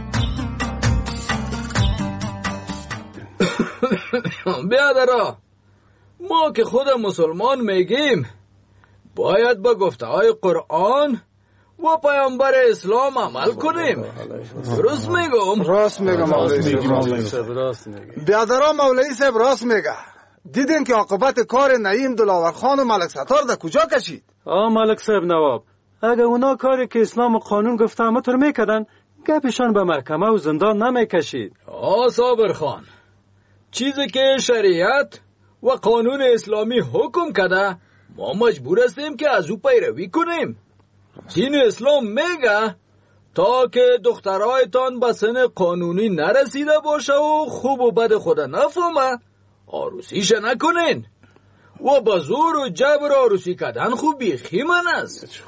بیادرها، ما که خود مسلمان میگیم باید با گفته های قرآن و پیامبر اسلام عمل کنیم. درست میگم؟ راست میگم مولوی صاحب. بیادرها مولوی صاحب راست میگه. دیدین که عاقبت کار نعیم دلاور خان و ملک ستار در کجا کشید؟ آه ملک صاحب نواب، اگه اونا کاری که اسلام و قانون گفته همطور میکردن گپشان به محکمه و زندان نمیکشید. آه صابر خان، چیزی که شریعت و قانون اسلامی حکم کرده ما مجبور هستیم که از او پیروی کنیم. دین اسلام میگه تا که دخترایتان به سن قانونی نرسیده باشه و خوب و بد خود نفهمه عروسیش نکنین و با زور و جبر عروسی کردن خوب بیخی من است.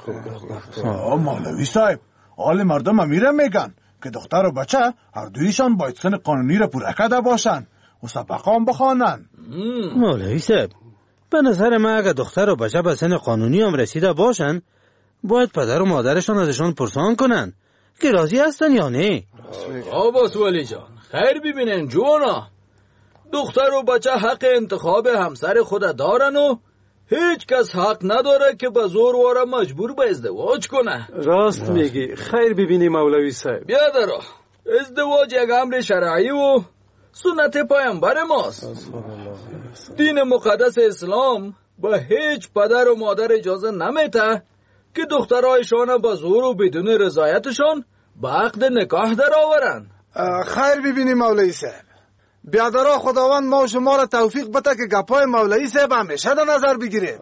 مولوی صاحب، حال مردم امیره میگن که دختر و بچه هر دویشان باید سن قانونی را پوره کرده باشن و سبقه هم بخوانن. مولوی صاحب، به نظر من اگه دختر و بچه به سن قانونی هم رسیده باشن باید پدر و مادرشان ازشان پرسان کنن که راضی هستن یا نه. عباس ولی جان، خیر ببینن جوانا، دختر و بچه حق انتخاب همسر خود دارن و هیچ کس حق نداره که به زور واره مجبور به ازدواج کنه. راست میگی، خیر ببینی مولوی صاحب. بیادرها، ازدواج یک امر شرعی و سنت پیامبر ماست. دین مقدس اسلام به هیچ پدر و مادر اجازه نمیده که دخترایشان با زور و بدون رضایتشان به عقد نکاح در آورن. خیر ببینی مولوی صاحب، بیادرها خداوند ما و شما را توفیق بده که گپای مولوی صاحب همیشه در نظر بگیریم.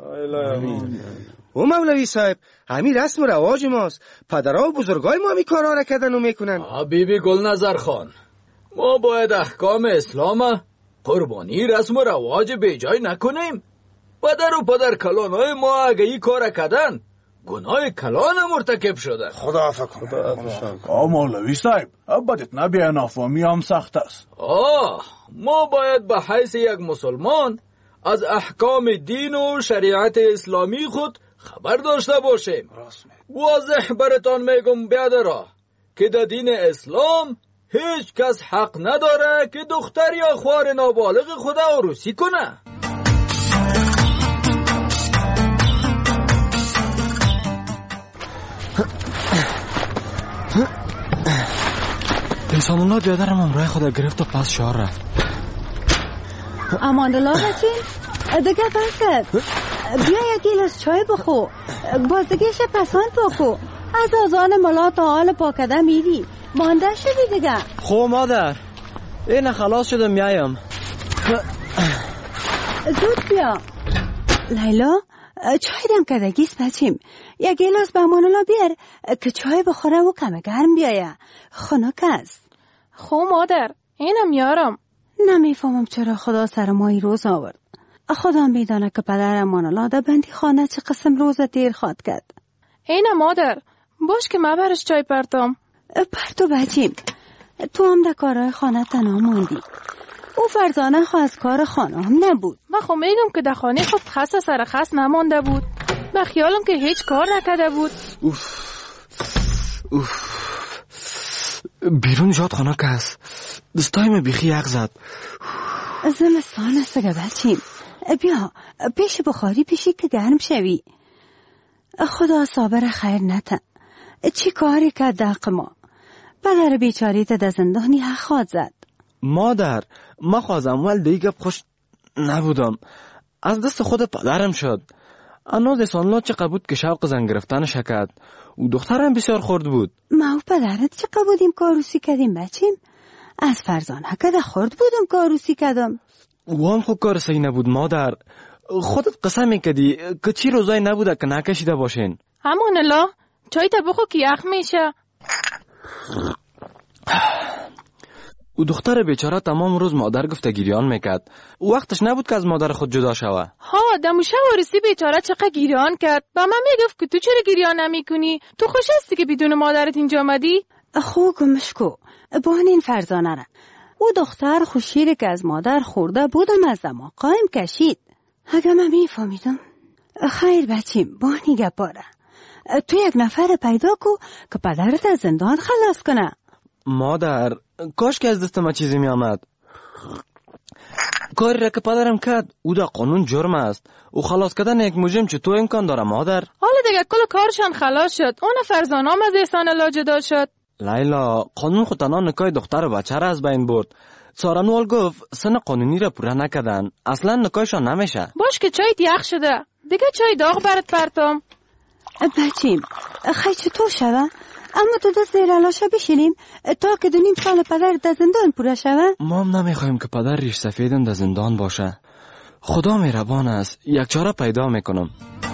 او مولوی صاحب، همین رسم و رواج ماست. پدرها و بزرگای ما همین کارا را کردن و میکنن. بیبی گلنظر خان، ما باید احکام اسلام قربانی رسم و رواج به جای نکنیم. پدر و پدر کلانای ما اگه این کار کردن گناه کلان مرتکب شده. خدا عفو کنه. آه مولوی صاحب، بدت نبیه، نافهمی هم سخت است. آه ما باید به حیث یک مسلمان از احکام دین و شریعت اسلامی خود خبر داشته باشیم. واضح براتان میگم بیادرها که در دین اسلام هیچ کس حق نداره که دختر یا خوار نابالغ خود عروسی کنه. انسان الله بیادرم امرای خود گرفت و پس شهر رفت. امان الله بچین دیگه بس کرد. بیا یک گیلاس چای بخو، باز دیگه شه پسان بخو. از آزان ملا تا حال پاکده میری مانده شدی دیگه. خو مادر، این خلاص شده میایم. زود بیا. لیلا چای دم کدگیست بچیم، یک گیلاس به امان الله بیار که چای بخوره و کم گرم بیایه، خنک است. خو مادر، اینم یارم. نمیفهمم چرا خدا سر مایی روز آورد. خدا میدانه که پدر امان الله در بندی خانه چه قسم روز دیر خواد کرد. اینم مادر، باش که ما برش چای پرتم. پرتو بچیم، تو هم در کارهای خانه تنها موندی. او فرزانه خو از کار خانه هم نبود. من خو میگم که در خانه خود خس سر خس نمانده بود. به خیالم که هیچ کار نکرده بود. اوف اوف بیرون جاد خانه که هست، دستایم بیخی یق زد. زمستان است که بچیم، بیا پیش بخاری پیشی که گرم شوی. خدا صابر خیر نتن. چی کاری که دق ما پدر بیچاری تا در زندانی حق خواد زد. مادر، ما خوازم ول دیگه خوش نبودم، از دست خود پدرم شد. انا دسانلا چقدر بود که شوق زن گرفتن شکد و دخترم بسیار خورد بود. ما و پدرت چقدر بودیم که عروسی کردیم بچیم؟ از فرزانه که در خورد بودم که عروسی کردم. و هم خوب کار سعی نبود مادر، خودت قسم میکدی که چی روزای نبوده که نکشیده باشین. امان الله، چای تا بخو که یخ میشه. او دختر بیچاره تمام روز مادر گفته گریان میکرد. وقتش نبود که از مادر خود جدا شوه. ها دموشه وارسی بیچاره چقدر گریان کرد. با من میگفت که تو چرا گریان نمیکنی؟ تو خوش هستی که بدون مادرت اینجا آمدی؟ خو گمش کو بان این فرزانه را. او دختر خوشیری که از مادر خورده بودم از دما قایم کشید. اگه من میفهمیدم. خیر بچیم بانی گپاره. تو یک نفر پیدا کو که پدرت از زندان خلاص کنه. مادر کاش که از دست ما چیزی می آمد. کاری را که پدرم کرد او در قانون جرم است. او خلاص کردن یک مجرم چطور امکان داره مادر؟ حالا دیگه کل کارشان خلاص شد. اون فرزانه هم از احسان الله جدا شد. لیلا قانون خود تنها نکای دختر و بچه را از بین برد. سارنوال گفت سن قانونی را پوره نکردن اصلا نکایشان نمیشه. باش که چایت یخ شده دیگه چای داغ برات پرتم. بچیم خیلی چطور شوه؟ اما تو دست زیر علاشه بشینیم تا که دو نیم سال پدر در زندان پوره شوه. ما هم نمیخوایم که پدر ریش سفیدم در زندان باشه. خدا مهربان است یک چاره پیدا میکنم.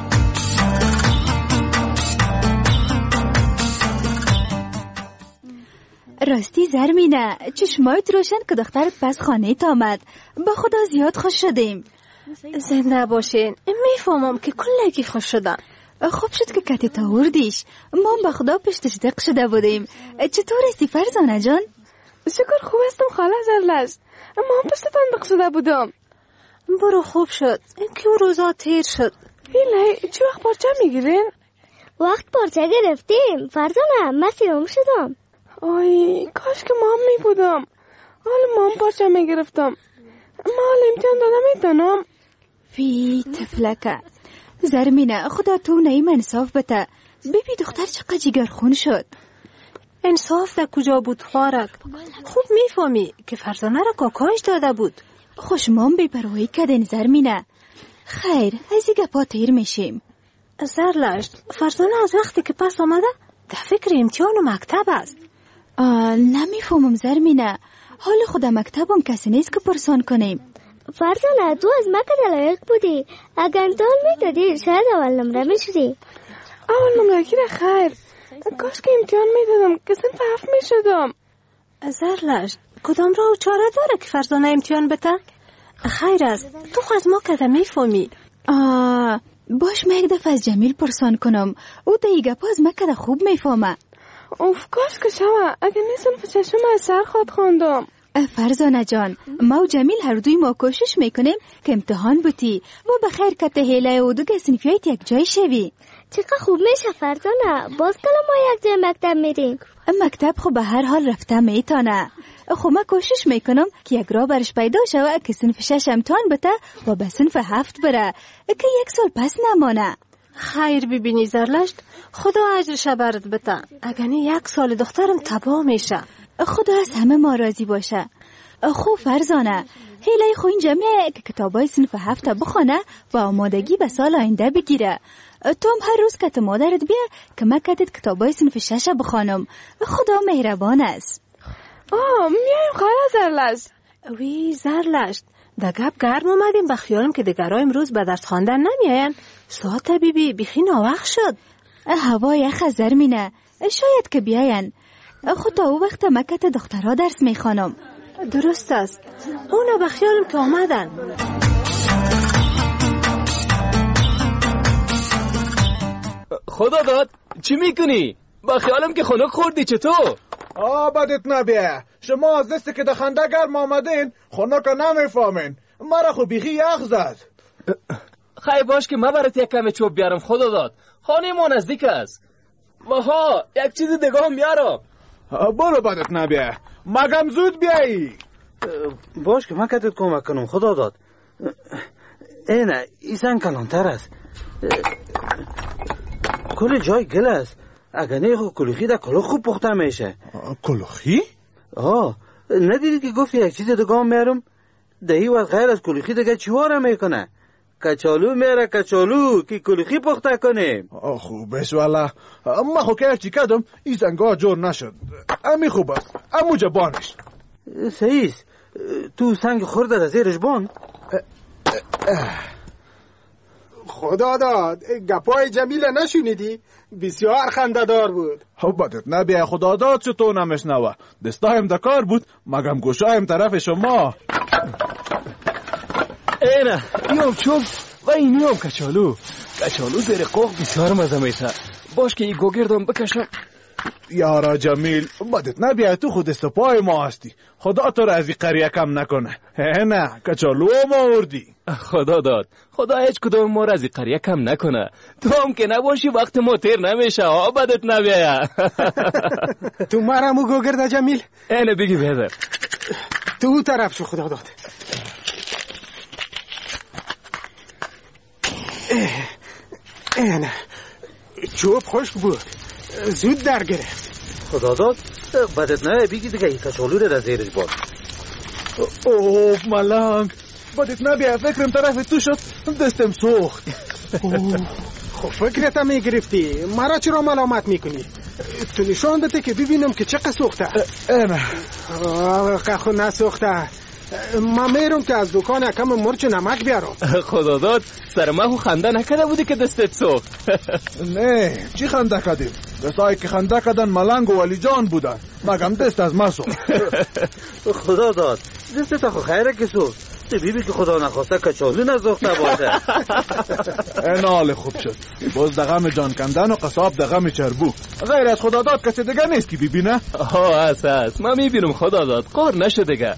راستی زرمینه چشمایت روشن که دخترت پس خانه تا آمد. با خدا زیاد خوش شدیم. زنده باشین. میفهمم که کلگی خوش شدن. خوب شد که کتی تا وردیش. ما با خدا پشتش دق شده بودیم. چطور استی فرزانه جان؟ شکر خوب استم خاله زرلش. اما هم پشتتان دق شده بودم. برو خوب شد که روزا تیر شد. ویلی چی وقت پارچه میگیرین؟ وقت پارچه گرفتیم فرزانه. من سیروم شدم. آی کاش که ما هم می بودم. حالا ما هم پارچه می گرفتم. ما حالا امتحان دادم میتونم. وی تفلکه زرمینه خدا تو نیم انصاف بته. ببی دختر چقدر جگر خون شد. انصاف در کجا بود خوارک؟ خوب میفهمی که فرزانه را کاکایش داده بود. خوشمام بی پروایی کردن زرمینه. خیر از این گپا تیر میشیم. زرلشت فرزانه از وقتی که پس آمده در فکر امتحان و مکتب است. نمیفهمم زرمینه. حال خدا مکتبم کسی نیست که پرسان کنیم. فرزانه تو از مکتب لایق بودی. اگر امتحان میدادی شاید اول نمره میشدی. اول نمره گیره خیر. کاش که امتحان میدادم که صنف هفت میشدم. زرلشت کدام را چاره داره که فرزانه امتحان بته؟ خیر است تو خو از ما کده میفهمی. باش من یک دفعه از جمیل پرسان کنم. او دیگه پا از مکتب خوب میفهمه. اوف کاش که شما اگه نیستن فچشم از سر خود خوندم. فرزانه جان ما و جمیل هر دوی ما کوشش میکنیم که امتحان بودی و بخیر که تهیله و دو سنفیایت یک جای شوی. چقدر خوب میشه فرزانه. باز کلا ما یک جای مکتب میریم. مکتب خو به هر حال رفته میتونه. خو ما کوشش میکنم که یک راه برش پیدا شوه که صنف شش امتحان بته و به صنف هفت بره که یک سال پس نمانه. خیر ببینی زرلشت خدا اجرش برات بده. اگر یک سال دخترم تباه میشه. خدا از همه ما راضی باشه. خو فرزانه هیله خو این جمعه که کتابای صنف هفت بخونه و آمادگی به سال آینده بگیره. تو هم هر روز که مادرت بیا که من کتت کتابای صنف شش بخونم. خدا مهربان است. آه میایم خاله زرلشت. وی زرلشت در گپ گرم اومدیم به خیالم که دگرها امروز به درس خواندن نمیاین. ساعت بیبی بیخی ناوقت شد. هوا یخ زرمینه شاید که بیاین. خود تا او وقت مکت دخترها درس میخوانم. درست است اونا به خیالم که آمدن. خدا داد چی میکنی؟ با خیالم که خنک خوردی. چطور؟ آه بدت نبیه. شما از دستی که در خنده گرم آمدین خنک نمیفهمین. مرا خو بیخی یخ زد. خیلی باش که من برات یک کم چوب بیارم. خدا داد خانه ما نزدیک است. و ها یک چیز دیگه هم بیارم. برو بدت نبیه. مگم زود بیایی. باش که من کتت کمک کنم. خدا داد اینه ایسان کلانتر است. کل جای گل است. اگر نه خو کلوخی در کلوخ خوب پخته میشه. کلوخی؟ آه ندیدی که گفتی یک چیز دیگه هم میارم؟ دهی و غیر از کلوخی دیگه چیواره میکنه؟ کچالو میاره کچالو که کلوخی پخته کنیم. خوبش والا. اما خو که چی کردم این زنگاه جور نشد. امی خوب است. امو جبانش سعیس تو سنگ خورده از زیرش بان. خدا داد گپای جمیل نشونیدی؟ بسیار خنده دار بود. بدت نبیه. خدا داد چو تو نمیشنوه. دستایم دکار بود مگم گوشایم طرف شما. اینه یوم چوب و این یوم کچالو. کچالو زیر قوق بسیار مزه میشه. باش که این گوگردم بکشم. یارا جمیل بدت نبیه، تو خود است پای ما هستی. خدا تو را از این قریه کم نکنه. نه کچالو ما آوردی. خدا داد، خدا هیچ کدوم ما را از این قریه کم نکنه. تو هم که نباشی وقت ما تیر نمیشه. ها بدت نبیه. تو مرا مو گوگرده جمیل. اینه بگی بهدر. تو طرف شو خدا داد. اینه چوب خشک بود، زود در گرفت. خدا داد بدت نه بگی دیگه این کچالو را زیرش باد. اوه ملنگ بدت نبیه، فکرم طرف تو شد دستم سوخت. خب فکرتا میگرفتی، مرا چرا ملامت میکنی؟ تو نشان بده که ببینم که چقدر سوخته. اینه آقا خود نسوخته. ما میرم که از دکان یکم مرچ نمک بیارم. خدا داد سر ما خنده نکده بودی که دستت سوخت. نه چی خنده کردیم؟ دستایی که خنده کردن ملنگ و ولی جان بودن، مگم دست از ما سوخت. خدا داد دستت خو خیره که سوخت. تو بیبی که خدا نخواسته کچالو نزوخته باشه. این حال خوب شد. باز دغم جان کندن و قصاب دغم چربو. غیر از خدا داد کسی دیگه نیست که ببینه؟ ها هست هست، من میبینم خدا داد قار نشه دیگه.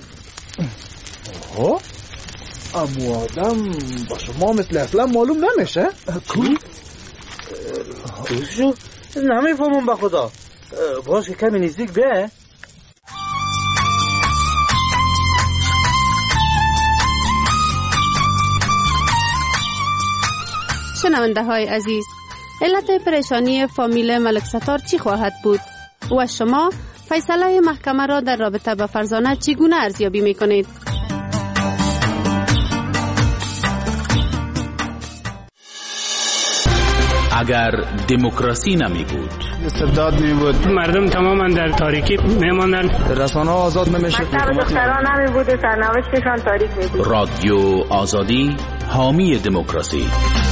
ها؟ امو آدم با شما مثل اصلا معلوم نمیشه؟ چی؟ دوستشو؟ نمیفهمم با خدا. باز که کمی نزدیک بیه. شنونده های عزیز، علت پریشانی فامیل ملک ستار چی خواهد بود؟ و شما فیصله محکمه را در رابطه با فرزانه چگونه ارزیابی می کنید؟ اگر دموکراسی نمی بود، استبداد می بود، مردم تماما در تاریکی می ماندند، رسانه آزاد نمی شد، مکتب دختران نمی بود، سرنوشتشان تاریک می بود. رادیو آزادی حامی دموکراسی.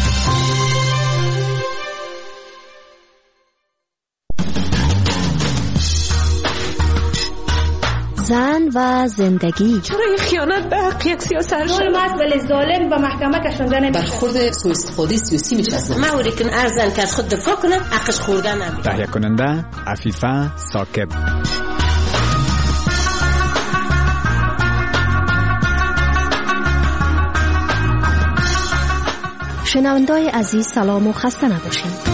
زن و زندگی. چرا این خیانت به حق یک سیاست ظلم است ولی ظالم به محکمه کشانده نمیشه. برخورد سوء استفاده سیاسی میشه. ما اوری که ارزن که از خود دفاع کنه حقش خوردن نمیشه. تهیه کننده عفیفه ثاقب. شنونده‌های عزیز سلام و خسته نباشید.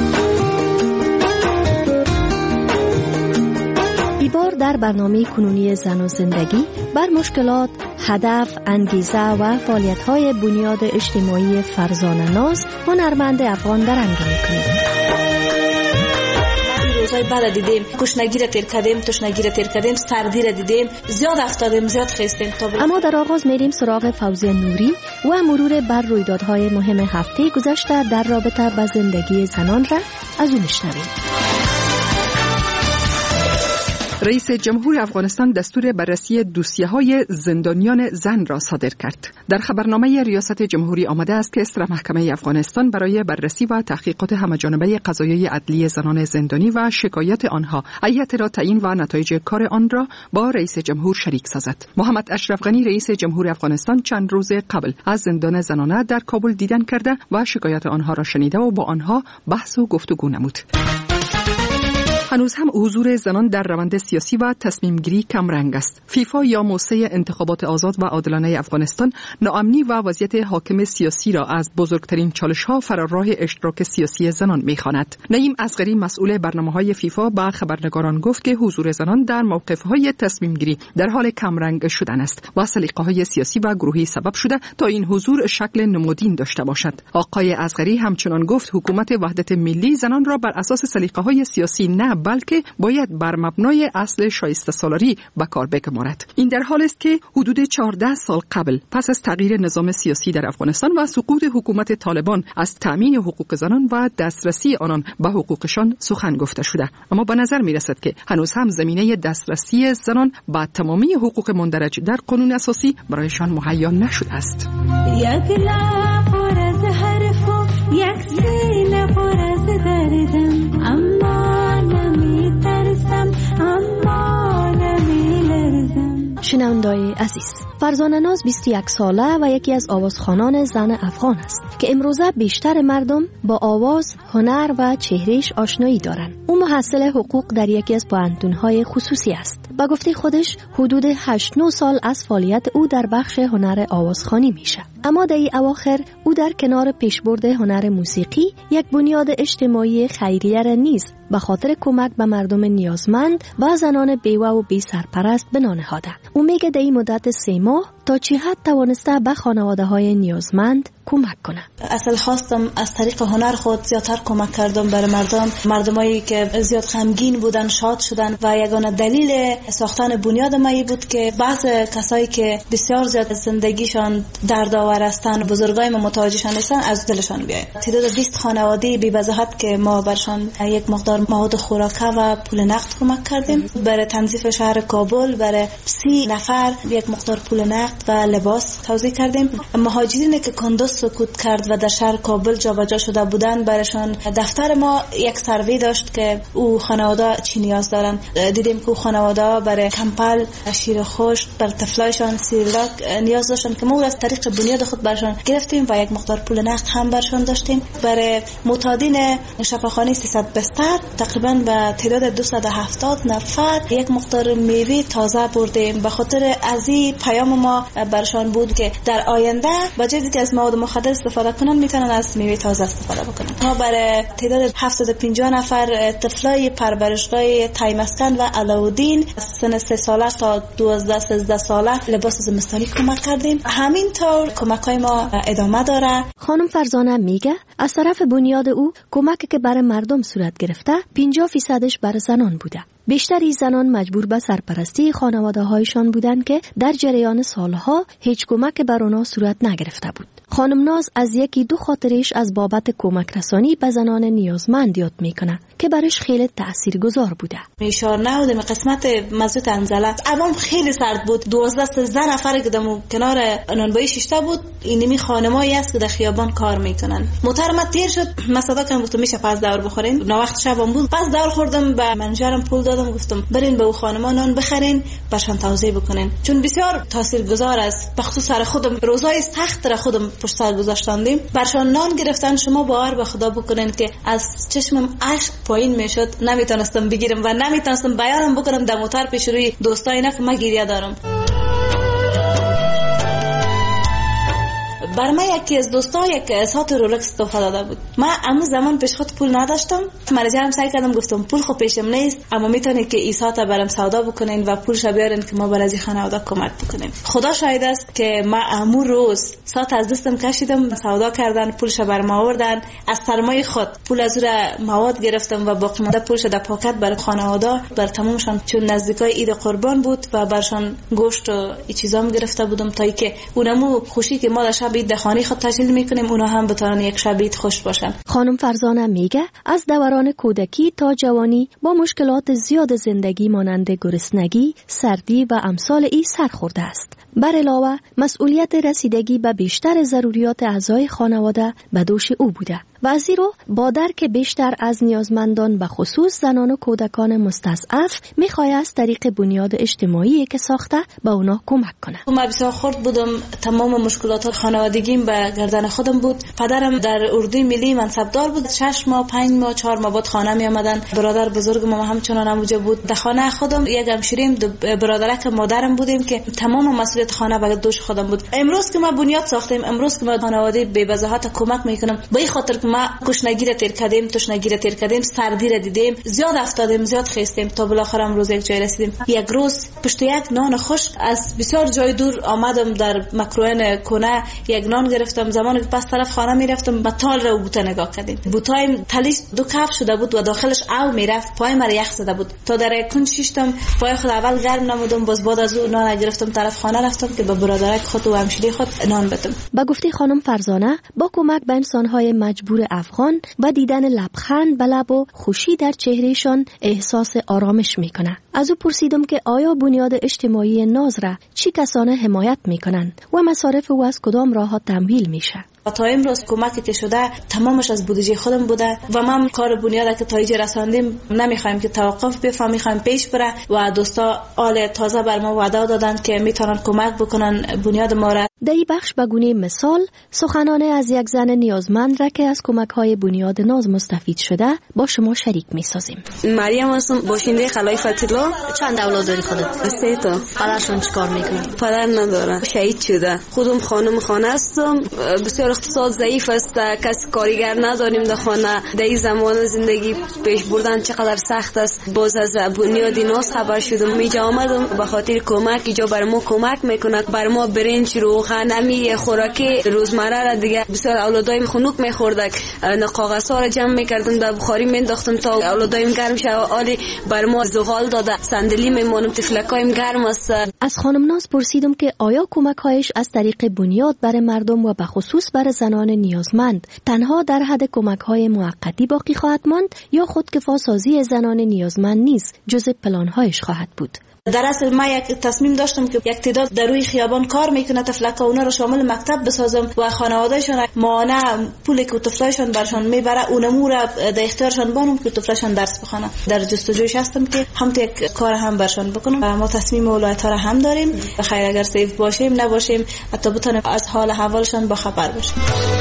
این بار در برنامه کنونی زن و زندگی بر مشکلات، هدف، انگیزه و فعالیت‌های بنیاد اجتماعی فرزانه ناز هنرمند افغان درنگ می‌کنیم. روزای بعد دیدیم گشنگی را تیر کردیم، تشنگی را تیر کردیم، سردی را دیدیم، زیاد افتادیم، زیاد خستیم. اما در آغاز میریم سراغ فوزیه نوری و مرور بر رویدادهای مهم هفته گذشته در رابطه با زندگی زنان را از او میشنویم. رئیس جمهور افغانستان دستور بررسی دوسیه‌های زندانیان زن را صادر کرد. در خبرنامه ریاست جمهوری آمده است که استر محکمه افغانستان برای بررسی و تحقیقات همه‌جانبه قضایای عدلی زنان زندانی و شکایت آنها هیئت را تعیین و نتایج کار آن را با رئیس جمهور شریک سازد. محمد اشرف غنی رئیس جمهور افغانستان چند روز قبل از زندان زنانه در کابل دیدن کرده و شکایت آنها را شنیده و با آنها بحث و گفتگو نمود. هنوز هم حضور زنان در روند سیاسی و تصمیم گیری کم رنگ است. فیفا یا موسسه انتخابات آزاد و عادلانه افغانستان ناامنی و وضعیت حاکم سیاسی را از بزرگترین چالش‌ها فرار راه اشتراک سیاسی زنان می‌خواند. نعیم اصغری مسئول برنامه‌های فیفا با خبرنگاران گفت که حضور زنان در موقف‌های تصمیم گیری در حال کم رنگ شدن است و سلیقه‌های سیاسی و گروهی سبب شده تا این حضور شکل نمادین داشته باشد. آقای اصغری همچنان گفت حکومت وحدت ملی زنان را بر اساس سلیقه‌های سیاسی نه بلکه باید بر مبنای اصل شایسته سالاری به کار بگمارد. این در حال است که حدود چهارده سال قبل پس از تغییر نظام سیاسی در افغانستان و سقوط حکومت طالبان از تأمین حقوق زنان و دسترسی آنان به حقوقشان سخن گفته شده، اما به نظر می رسد که هنوز هم زمینه دسترسی زنان به تمامی حقوق مندرج در قانون اساسی برایشان مهیا نشده است. یک لب پر از حرف و یک سینه پر از دردم، اما نمی ترسم، اما نمی لرزم. شنوندای عزیز، فرزانه ناز بیست و یک ساله و یکی از آوازخوانان زن افغان است که امروزه بیشتر مردم با آواز، هنر و چهرهش آشنایی دارند. او محصل حقوق در یکی از پوهنتون‌های خصوصی است. با گفته خودش حدود هشت نه سال از فعالیت او در بخش هنر آوازخوانی میشه. اما در اواخر او در کنار پیشبرد هنر موسیقی یک بنیاد اجتماعی خیریه را نیز به خاطر کمک به مردم نیازمند و زنان بیوه و بی سرپرست بنا نهاده. او میگه در این مدت سه ماه تا چه حد توانسته به خانواده های نیازمند کمک کنه. اصل خواستم از طریق هنر خود زیادتر کمک کردم برای مردم، مردمایی که زیاد غمگین بودن شاد شدن و یگانه دلیل ساختن بنیاد ما بود که بعض کسایی که بسیار زیاد زندگیشان دردآور هستند، بزرگای ما متوجهشان نیستن، از دلشان بیاید. تعداد بیست خانواده بی وضاحت که ما برشان یک مقدار مواد خوراکه و پول نقد کمک کردیم. برای تنظیف شهر کابل برای سی نفر یک مقدار پول نقد و لباس توزیع کردیم. مهاجرینی که کندوز سکوت کرد و در شهر کابل جابجا شده بودن، برایشان دفتر ما یک سروی داشت که او خانواده چی نیاز دارن. دیدیم که خانواده برای کمپل، شیر خشک، بر طفلایشان سیرلاک نیاز داشتن که ما از طریق بنیاد خود برشان گرفتیم و یک مقدار پول نقد هم برشان داشتیم. برای معتادین شفاخانه سیصد بستر تقریبا به تعداد دویست و هفتاد نفر یک مقدار میوه تازه بردیم. به خاطر از این پیام ما برشان بود که در آینده با جای که از مواد مخدر استفاده کنن میتونن از میوه تازه استفاده بکنن. ما برای تعداد هفتصد و پنجاه نفر طفلای پرورشگاه تایمسکن و علاودین سن سه ساله تا دوازده سیزده ساله لباس زمستانی کمک کردیم. همینطور کمک‌های ما ادامه داره. خانم فرزانه میگه از طرف بنیاد او کمکی که برای مردم صورت گرفته پنجاه فیصدش برای زنان بوده. بیشتری زنان مجبور به سرپرستی خانواده هایشان بودند که در جریان سالها هیچ کمک بر آنها صورت نگرفته بود. خانم ناز از یکی دو خاطرش از بابت کمک رسانی به زنان نیازمند یاد میکنه که برش خیلی تاثیرگذار بوده. میشار نبودم قسمت مسجد انزله عوام خیلی سرد بود. دوازده سیزده نفر که دم کنار نانبایی شیشته بود. اینمی خانمایی است که در خیابان کار میکنن. محترمت دیر شد، مسادا کردم گفتم میشه پس دور بخورین. نه وقت شبم بود، پس دور خوردم، به منجرم پول دادم، گفتم برین به او خانما نان بخرین برشان توزیع بکنین، چون بسیار تاثیرگذار است. بخصوص سر خودم روزای سخت را خودم پشت سر گذاشتاندیم، برشان نان گرفتن. شما باور به خدا بکنین که از چشمم اشک پایین میشد، نمیتونستم بگیرم و نمیتونستم بیانم بکنم در موتر پیش روی دوستای اینا که من گریه دارم. بر من یکی از دوستا یک ساعت رولکس تحفه داده بود. من اون زمان پیش خود پول نداشتم. منیجرم سعی کردم گفتم پول خو پیشم نیست، اما میتونید که این ساعت برام سودا بکنین و پولش بیارین که ما برای خانواده کمک بکنیم. خدا شاهد است که من امور روز ساعت از دستم کشیدم، سودا کردن، پولش برام آوردن، از سرمایه خود پول از اون مواد گرفتم و باقی مونده پولش در پاکت برای خانواده بر تمامشان، چون نزدیکای عید قربان بود و برشان گوشت و این چیزام گرفته بودم تا اینکه اونمو خوشی که ما در شب عید خانه خود تجلیل میکنیم اونا هم بتونن یک شب عید خوش باشن. خانم فرزانه میگه از دوران کودکی تا جوانی با مشکلات زیاد زندگی مانند گرسنگی، سردی و امثال ای سر خورده است. بر علاوه مسئولیت رسیدگی به بیشتر ضروریات اعضای خانواده به دوش او بوده و از این رو با درک بیشتر از نیازمندان به خصوص زنان و کودکان مستضعف میخواد از طریق بنیاد اجتماعی که ساخته به اونا کمک کنه. من بسیار خرد بودم، تمام مشکلات خانوادگیم به گردن خودم بود. پدرم در اردوی ملی منصبدار بود، شش ماه پنج ماه چهار ماه بعد خانه می آمدن. برادر بزرگ ما همچنان همونجا بود. در خانه خودم یک همشیریم برادرک مادرم بودیم که تمام مسئولیت خانه به دوش خودم بود. امروز که ما بنیاد ساختیم، امروز که ما خانواده بی وضاحت کمک میکنم، به این خاطر که ما گشنگی را تیر کردیم، تشنگی را تیر کردیم، سردی را دیدیم، زیاد افتادیم، زیاد خستیم تا بالاخره امروز یک جای رسیدیم. یک روز پشت یک نان خشک از بسیار جای دور آمدم، در مکروین کنه یک نان گرفتم. زمانی که پس طرف خانه میرفتم به تال را و بوته نگاه کردیم. بوتایم تلیش دو کف شده بود و داخلش او میرفت، پای مرا یخ زده بود. تا در کن شیشتم، پای خود اول گرم نمودم، باز بعد از اون نان گرفتم طرف خانه رفتم که به برادرک خود و همشیری خود نان بدم. با گفته خانم فرزانه با کمک به انسان‌های مجبور افغان و دیدن لبخند به لب و خوشی در چهرهشان احساس آرامش میکنه. از او پرسیدم که آیا بنیاد اجتماعی ناز را چی کسانه حمایت میکنند و مصارف او از کدام راه ها تمویل میشه. و تا امروز کمکی که شده تمامش از بودجه خودم بوده و ما کار بنیاد که تایج رساندیم نمیخوایم که توقف بفهم، میخوایم پیش بره و دوستا آل تازه بر ما وعده دادن که میتونن کمک بکنن بنیاد ما را. در این بخش به گونه مثال سخنانه از یک زن نیازمند را که از کمک‌های بنیاد ناز مستفید شده با شما شریک می‌سازیم. مریم هستم، باشنده خلای فتیلا. چند اولاد داری خودت؟ سه تا. پدرشون چیکار میکنه؟ پدر نداره، شهید شده. خودم خانم خانه هستم، بسیار اقتصاد ضعیف است، کس کارگر نداریم در خانه. در این زمان زندگی پیش بردن چقدر سخت است. باز از بنیاد ناز خبر شدم، اینجا آمدم به خاطر کمک. اینجا بر ما کمک میکنه، بر ما برنج رو نمی خوراکی روزمره را دیگه بسیار اولادایم خنک میخوردک، کاغذها را جمع میکردم در بخاری مینداختم تا اولادایم گرم شه. آلی بر ما زغال داده، صندلی میمونم، تفلکایم گرم است. از خانم ناز پرسیدم که آیا کمک‌هایش از طریق بنیاد برای مردم و به خصوص برای زنان نیازمند تنها در حد کمک‌های موقتی باقی خواهد ماند یا خودکفا سازی زنان نیازمند نیز جزء پلان‌هایش خواهد بود؟ در اصل ما یک تصمیم داشتم که یک تعداد در روی خیابان کار میکنه تفلکا اونا رو شامل مکتب بسازم و خانوادهشون مانع پولی که طفلایشون برشون میبره اونمو را در اختیارشون بانم که طفلشون درس بخونه. در جستجویش هستم که هم یک کار هم برشون بکنم و ما تصمیم ولایت ها را هم داریم. بخیر اگر سیف باشیم نباشیم حتی بتونیم از حال احوالشون با خبر باشیم.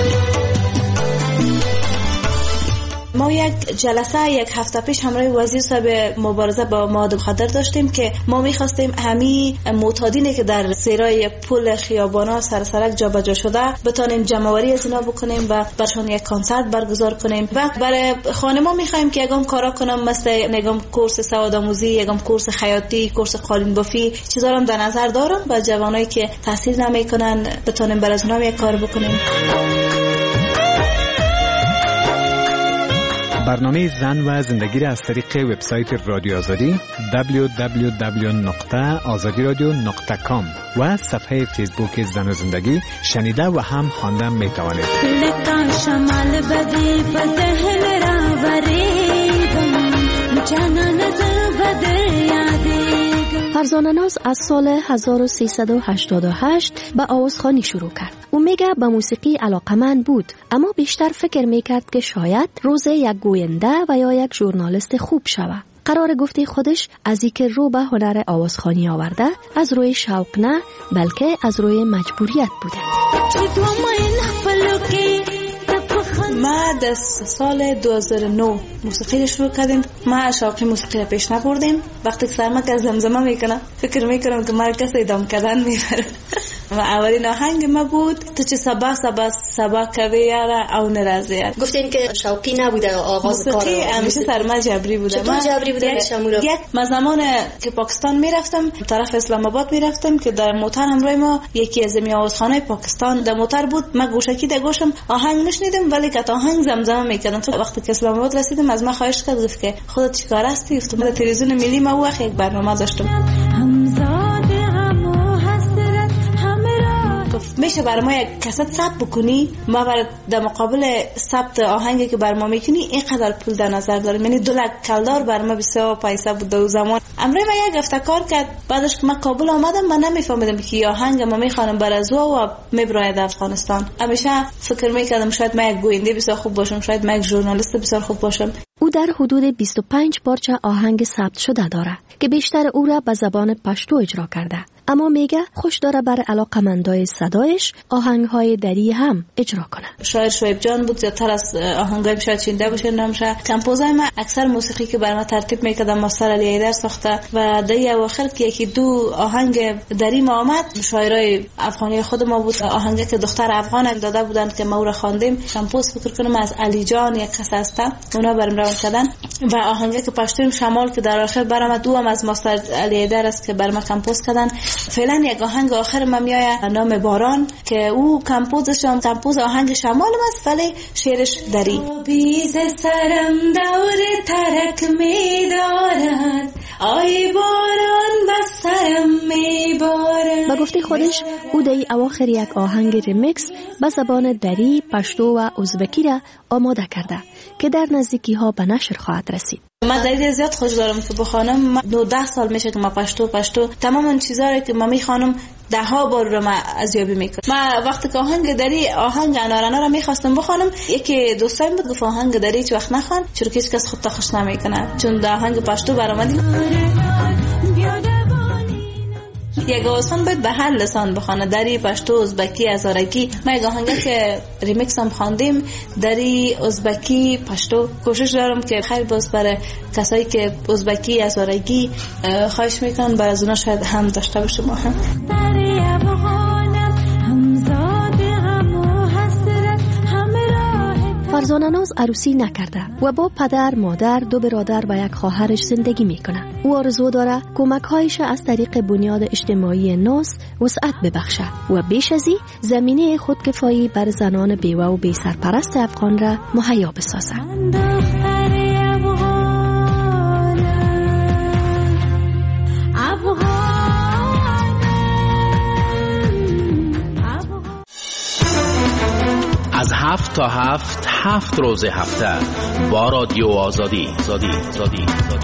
ما یک جلسه یک هفته پیش همراه وزیر صاحب مبارزه با مواد مخدر داشتیم که ما می‌خواستیم همین معتادینی که در زیرای پل خیابانا سرسرک جابجا شده بتونیم جمع‌آوری از اینا بکنیم و برشون یک کنسرت برگزار کنیم و برای خانم‌ها می‌خوایم که یگام کارا کنم مثل نگام کورس سوادآموزی، یگام کورس خیاطی، کورس قالین بافی، چیزا رو در نظر دارم و جوانایی که تحصیل نمی‌کنن بتونیم برای اونها یک کار بکنیم. برنامه زن و زندگی را از طریق وبسایت رادیو آزادی دبلیو دبلیو دبلیو دات آزادی رادیو دات کام و صفحه فیسبوک زن و زندگی شنیده و هم خواندن می توانید. شمال بدی بذهل را وریدم جانان زبده یادی. فرزانه ناز از سال هزار و سیصد و هشتاد و هشت به آوازخوانی شروع کرد. او میگه به موسیقی علاقمند بود اما بیشتر فکر میکرد که شاید روز یک گوینده و یا یک ژورنالیست خوب شود. قرار گفته خودش از اینکه رو به هنر آوازخوانی آورده از روی شوق نه بلکه از روی مجبوریت بوده. ما در سال دو هزار و نه موسیقی رو شروع کردیم. ما شوقی موسیقی رو پیش نبردیم. وقتی که سرمک از زمزمه میکنم فکر میکنم که ما کسی ادام کردن میبره و اولین آهنگ ما بود تو چه سبا سبا سبا کوی یاره او نرازی یاره. گفتین که شوقی نبوده آغاز کار موسیقی همیشه سرما جبری بوده. چطور جبری بوده شمولا؟ یک ما زمان که پاکستان میرفتم طرف اسلام آباد میرفتم که در موتر همراه ما یکی از میاوزخانه پاکستان در موتر بود. ما گوشکی در گوشم آهنگ میشنیدم ولی که آهنگ زمزمه میکردم. تو وقتی که اسلام آباد رسیدم از ما خواهش کرد گفت که خودت چیکار هستی؟ گفتم در تلویزیون ملی ما وقت یک برنامه داشتم. میشه برای ما یک کست ثبت بکنی؟ ما برای در مقابل ثبت آهنگی که برای ما میکنی اینقدر پول در نظر داریم. یعنی دو لک کلدار برای ما بسیار پیسه بود دو زمان. امروز ما یک هفته کار کرد. بعدش که من کابل آمدم من نمیفهمیدم که آهنگ ما میخوانم برای زو و میبراید افغانستان. همیشه فکر میکردم شاید من یک گوینده بسیار خوب باشم، شاید من یک ژورنالیست بسیار خوب باشم. او در حدود بیست و پنج پارچه آهنگ ثبت شده داره که بیشتر او را به زبان پشتو اجرا کرده. اما میگه خوش داره بر علاقمندای صدایش آهنگهای دری هم اجرا کنه. شاعر شعیب جان بود زیادتر از آهنگای شاید شنیده باشه نامشه. کمپوزای ما اکثر موسیقی که بر ما ترتیب میکردم ماستر علی ایدر ساخته و در اواخر که یکی دو آهنگ دری ما آمد شاعرای افغانی خود ما بود. آهنگی که دختر افغان داده بودن که ما رو خواندیم کمپوز فکر کنم از علی جان یک کس هستن اونا برام روان کردن و آهنگی که پشتویم شمال که در آخر برام دو هم از ماستر علی ایدر است که بر ما کمپوز کردن. فعلا یک آهنگ آخر من میایه نام باران که او کمپوزش هم کمپوز آهنگ شمال است ولی شعرش دری. بیز سرم دور ترک میدارد آی باران بس سرم میبارد. با گفته خودش او در اواخر یک آهنگ ریمیکس به زبان دری، پشتو و ازبکی را آماده کرده که در نزدیکی ها به نشر خواهد رسید. من دلیل زیاد خوش دارم که بخوانم. من ده سال میشه که ما پشتو پشتو تمام چیزایی که ما میخوانم ده ها بار رو من ازیابی میکنم. من وقتی که آهنگ دری آهنگ انارنا رو میخواستم بخوانم، یکی دوستایم بود گفت آهنگ دری هیچ وقت نخوان چون که هیچ کس خودت خوش نمیکنه، چون ده آهنگ پشتو برآمدی یک آسان باید به هر لسان بخونه، دری، پشتو، ازبکی، هزارگی. ما یک آهنگه که ریمیکس هم خواندیم دری، ازبکی، پشتو. کوشش دارم که خیلی باز برای کسایی که ازبکی، هزارگی خواهش میکنن برای از اونا شاید هم داشته باشم. ما هم فرزانه ناز عروسی نکرده و با پدر، مادر، دو برادر و یک خواهرش زندگی میکنه. او آرزو داره کمک‌هایش از طریق بنیاد اجتماعی ناز وسعت ببخشه و بیش از این زمینه خودکفایی بر زنان بیوه و بی سرپرست افغان را مهیا بسازه. از هفت تا هفت هفت روز هفته با رادیو آزادی. آزادی. آزادی. آزادی.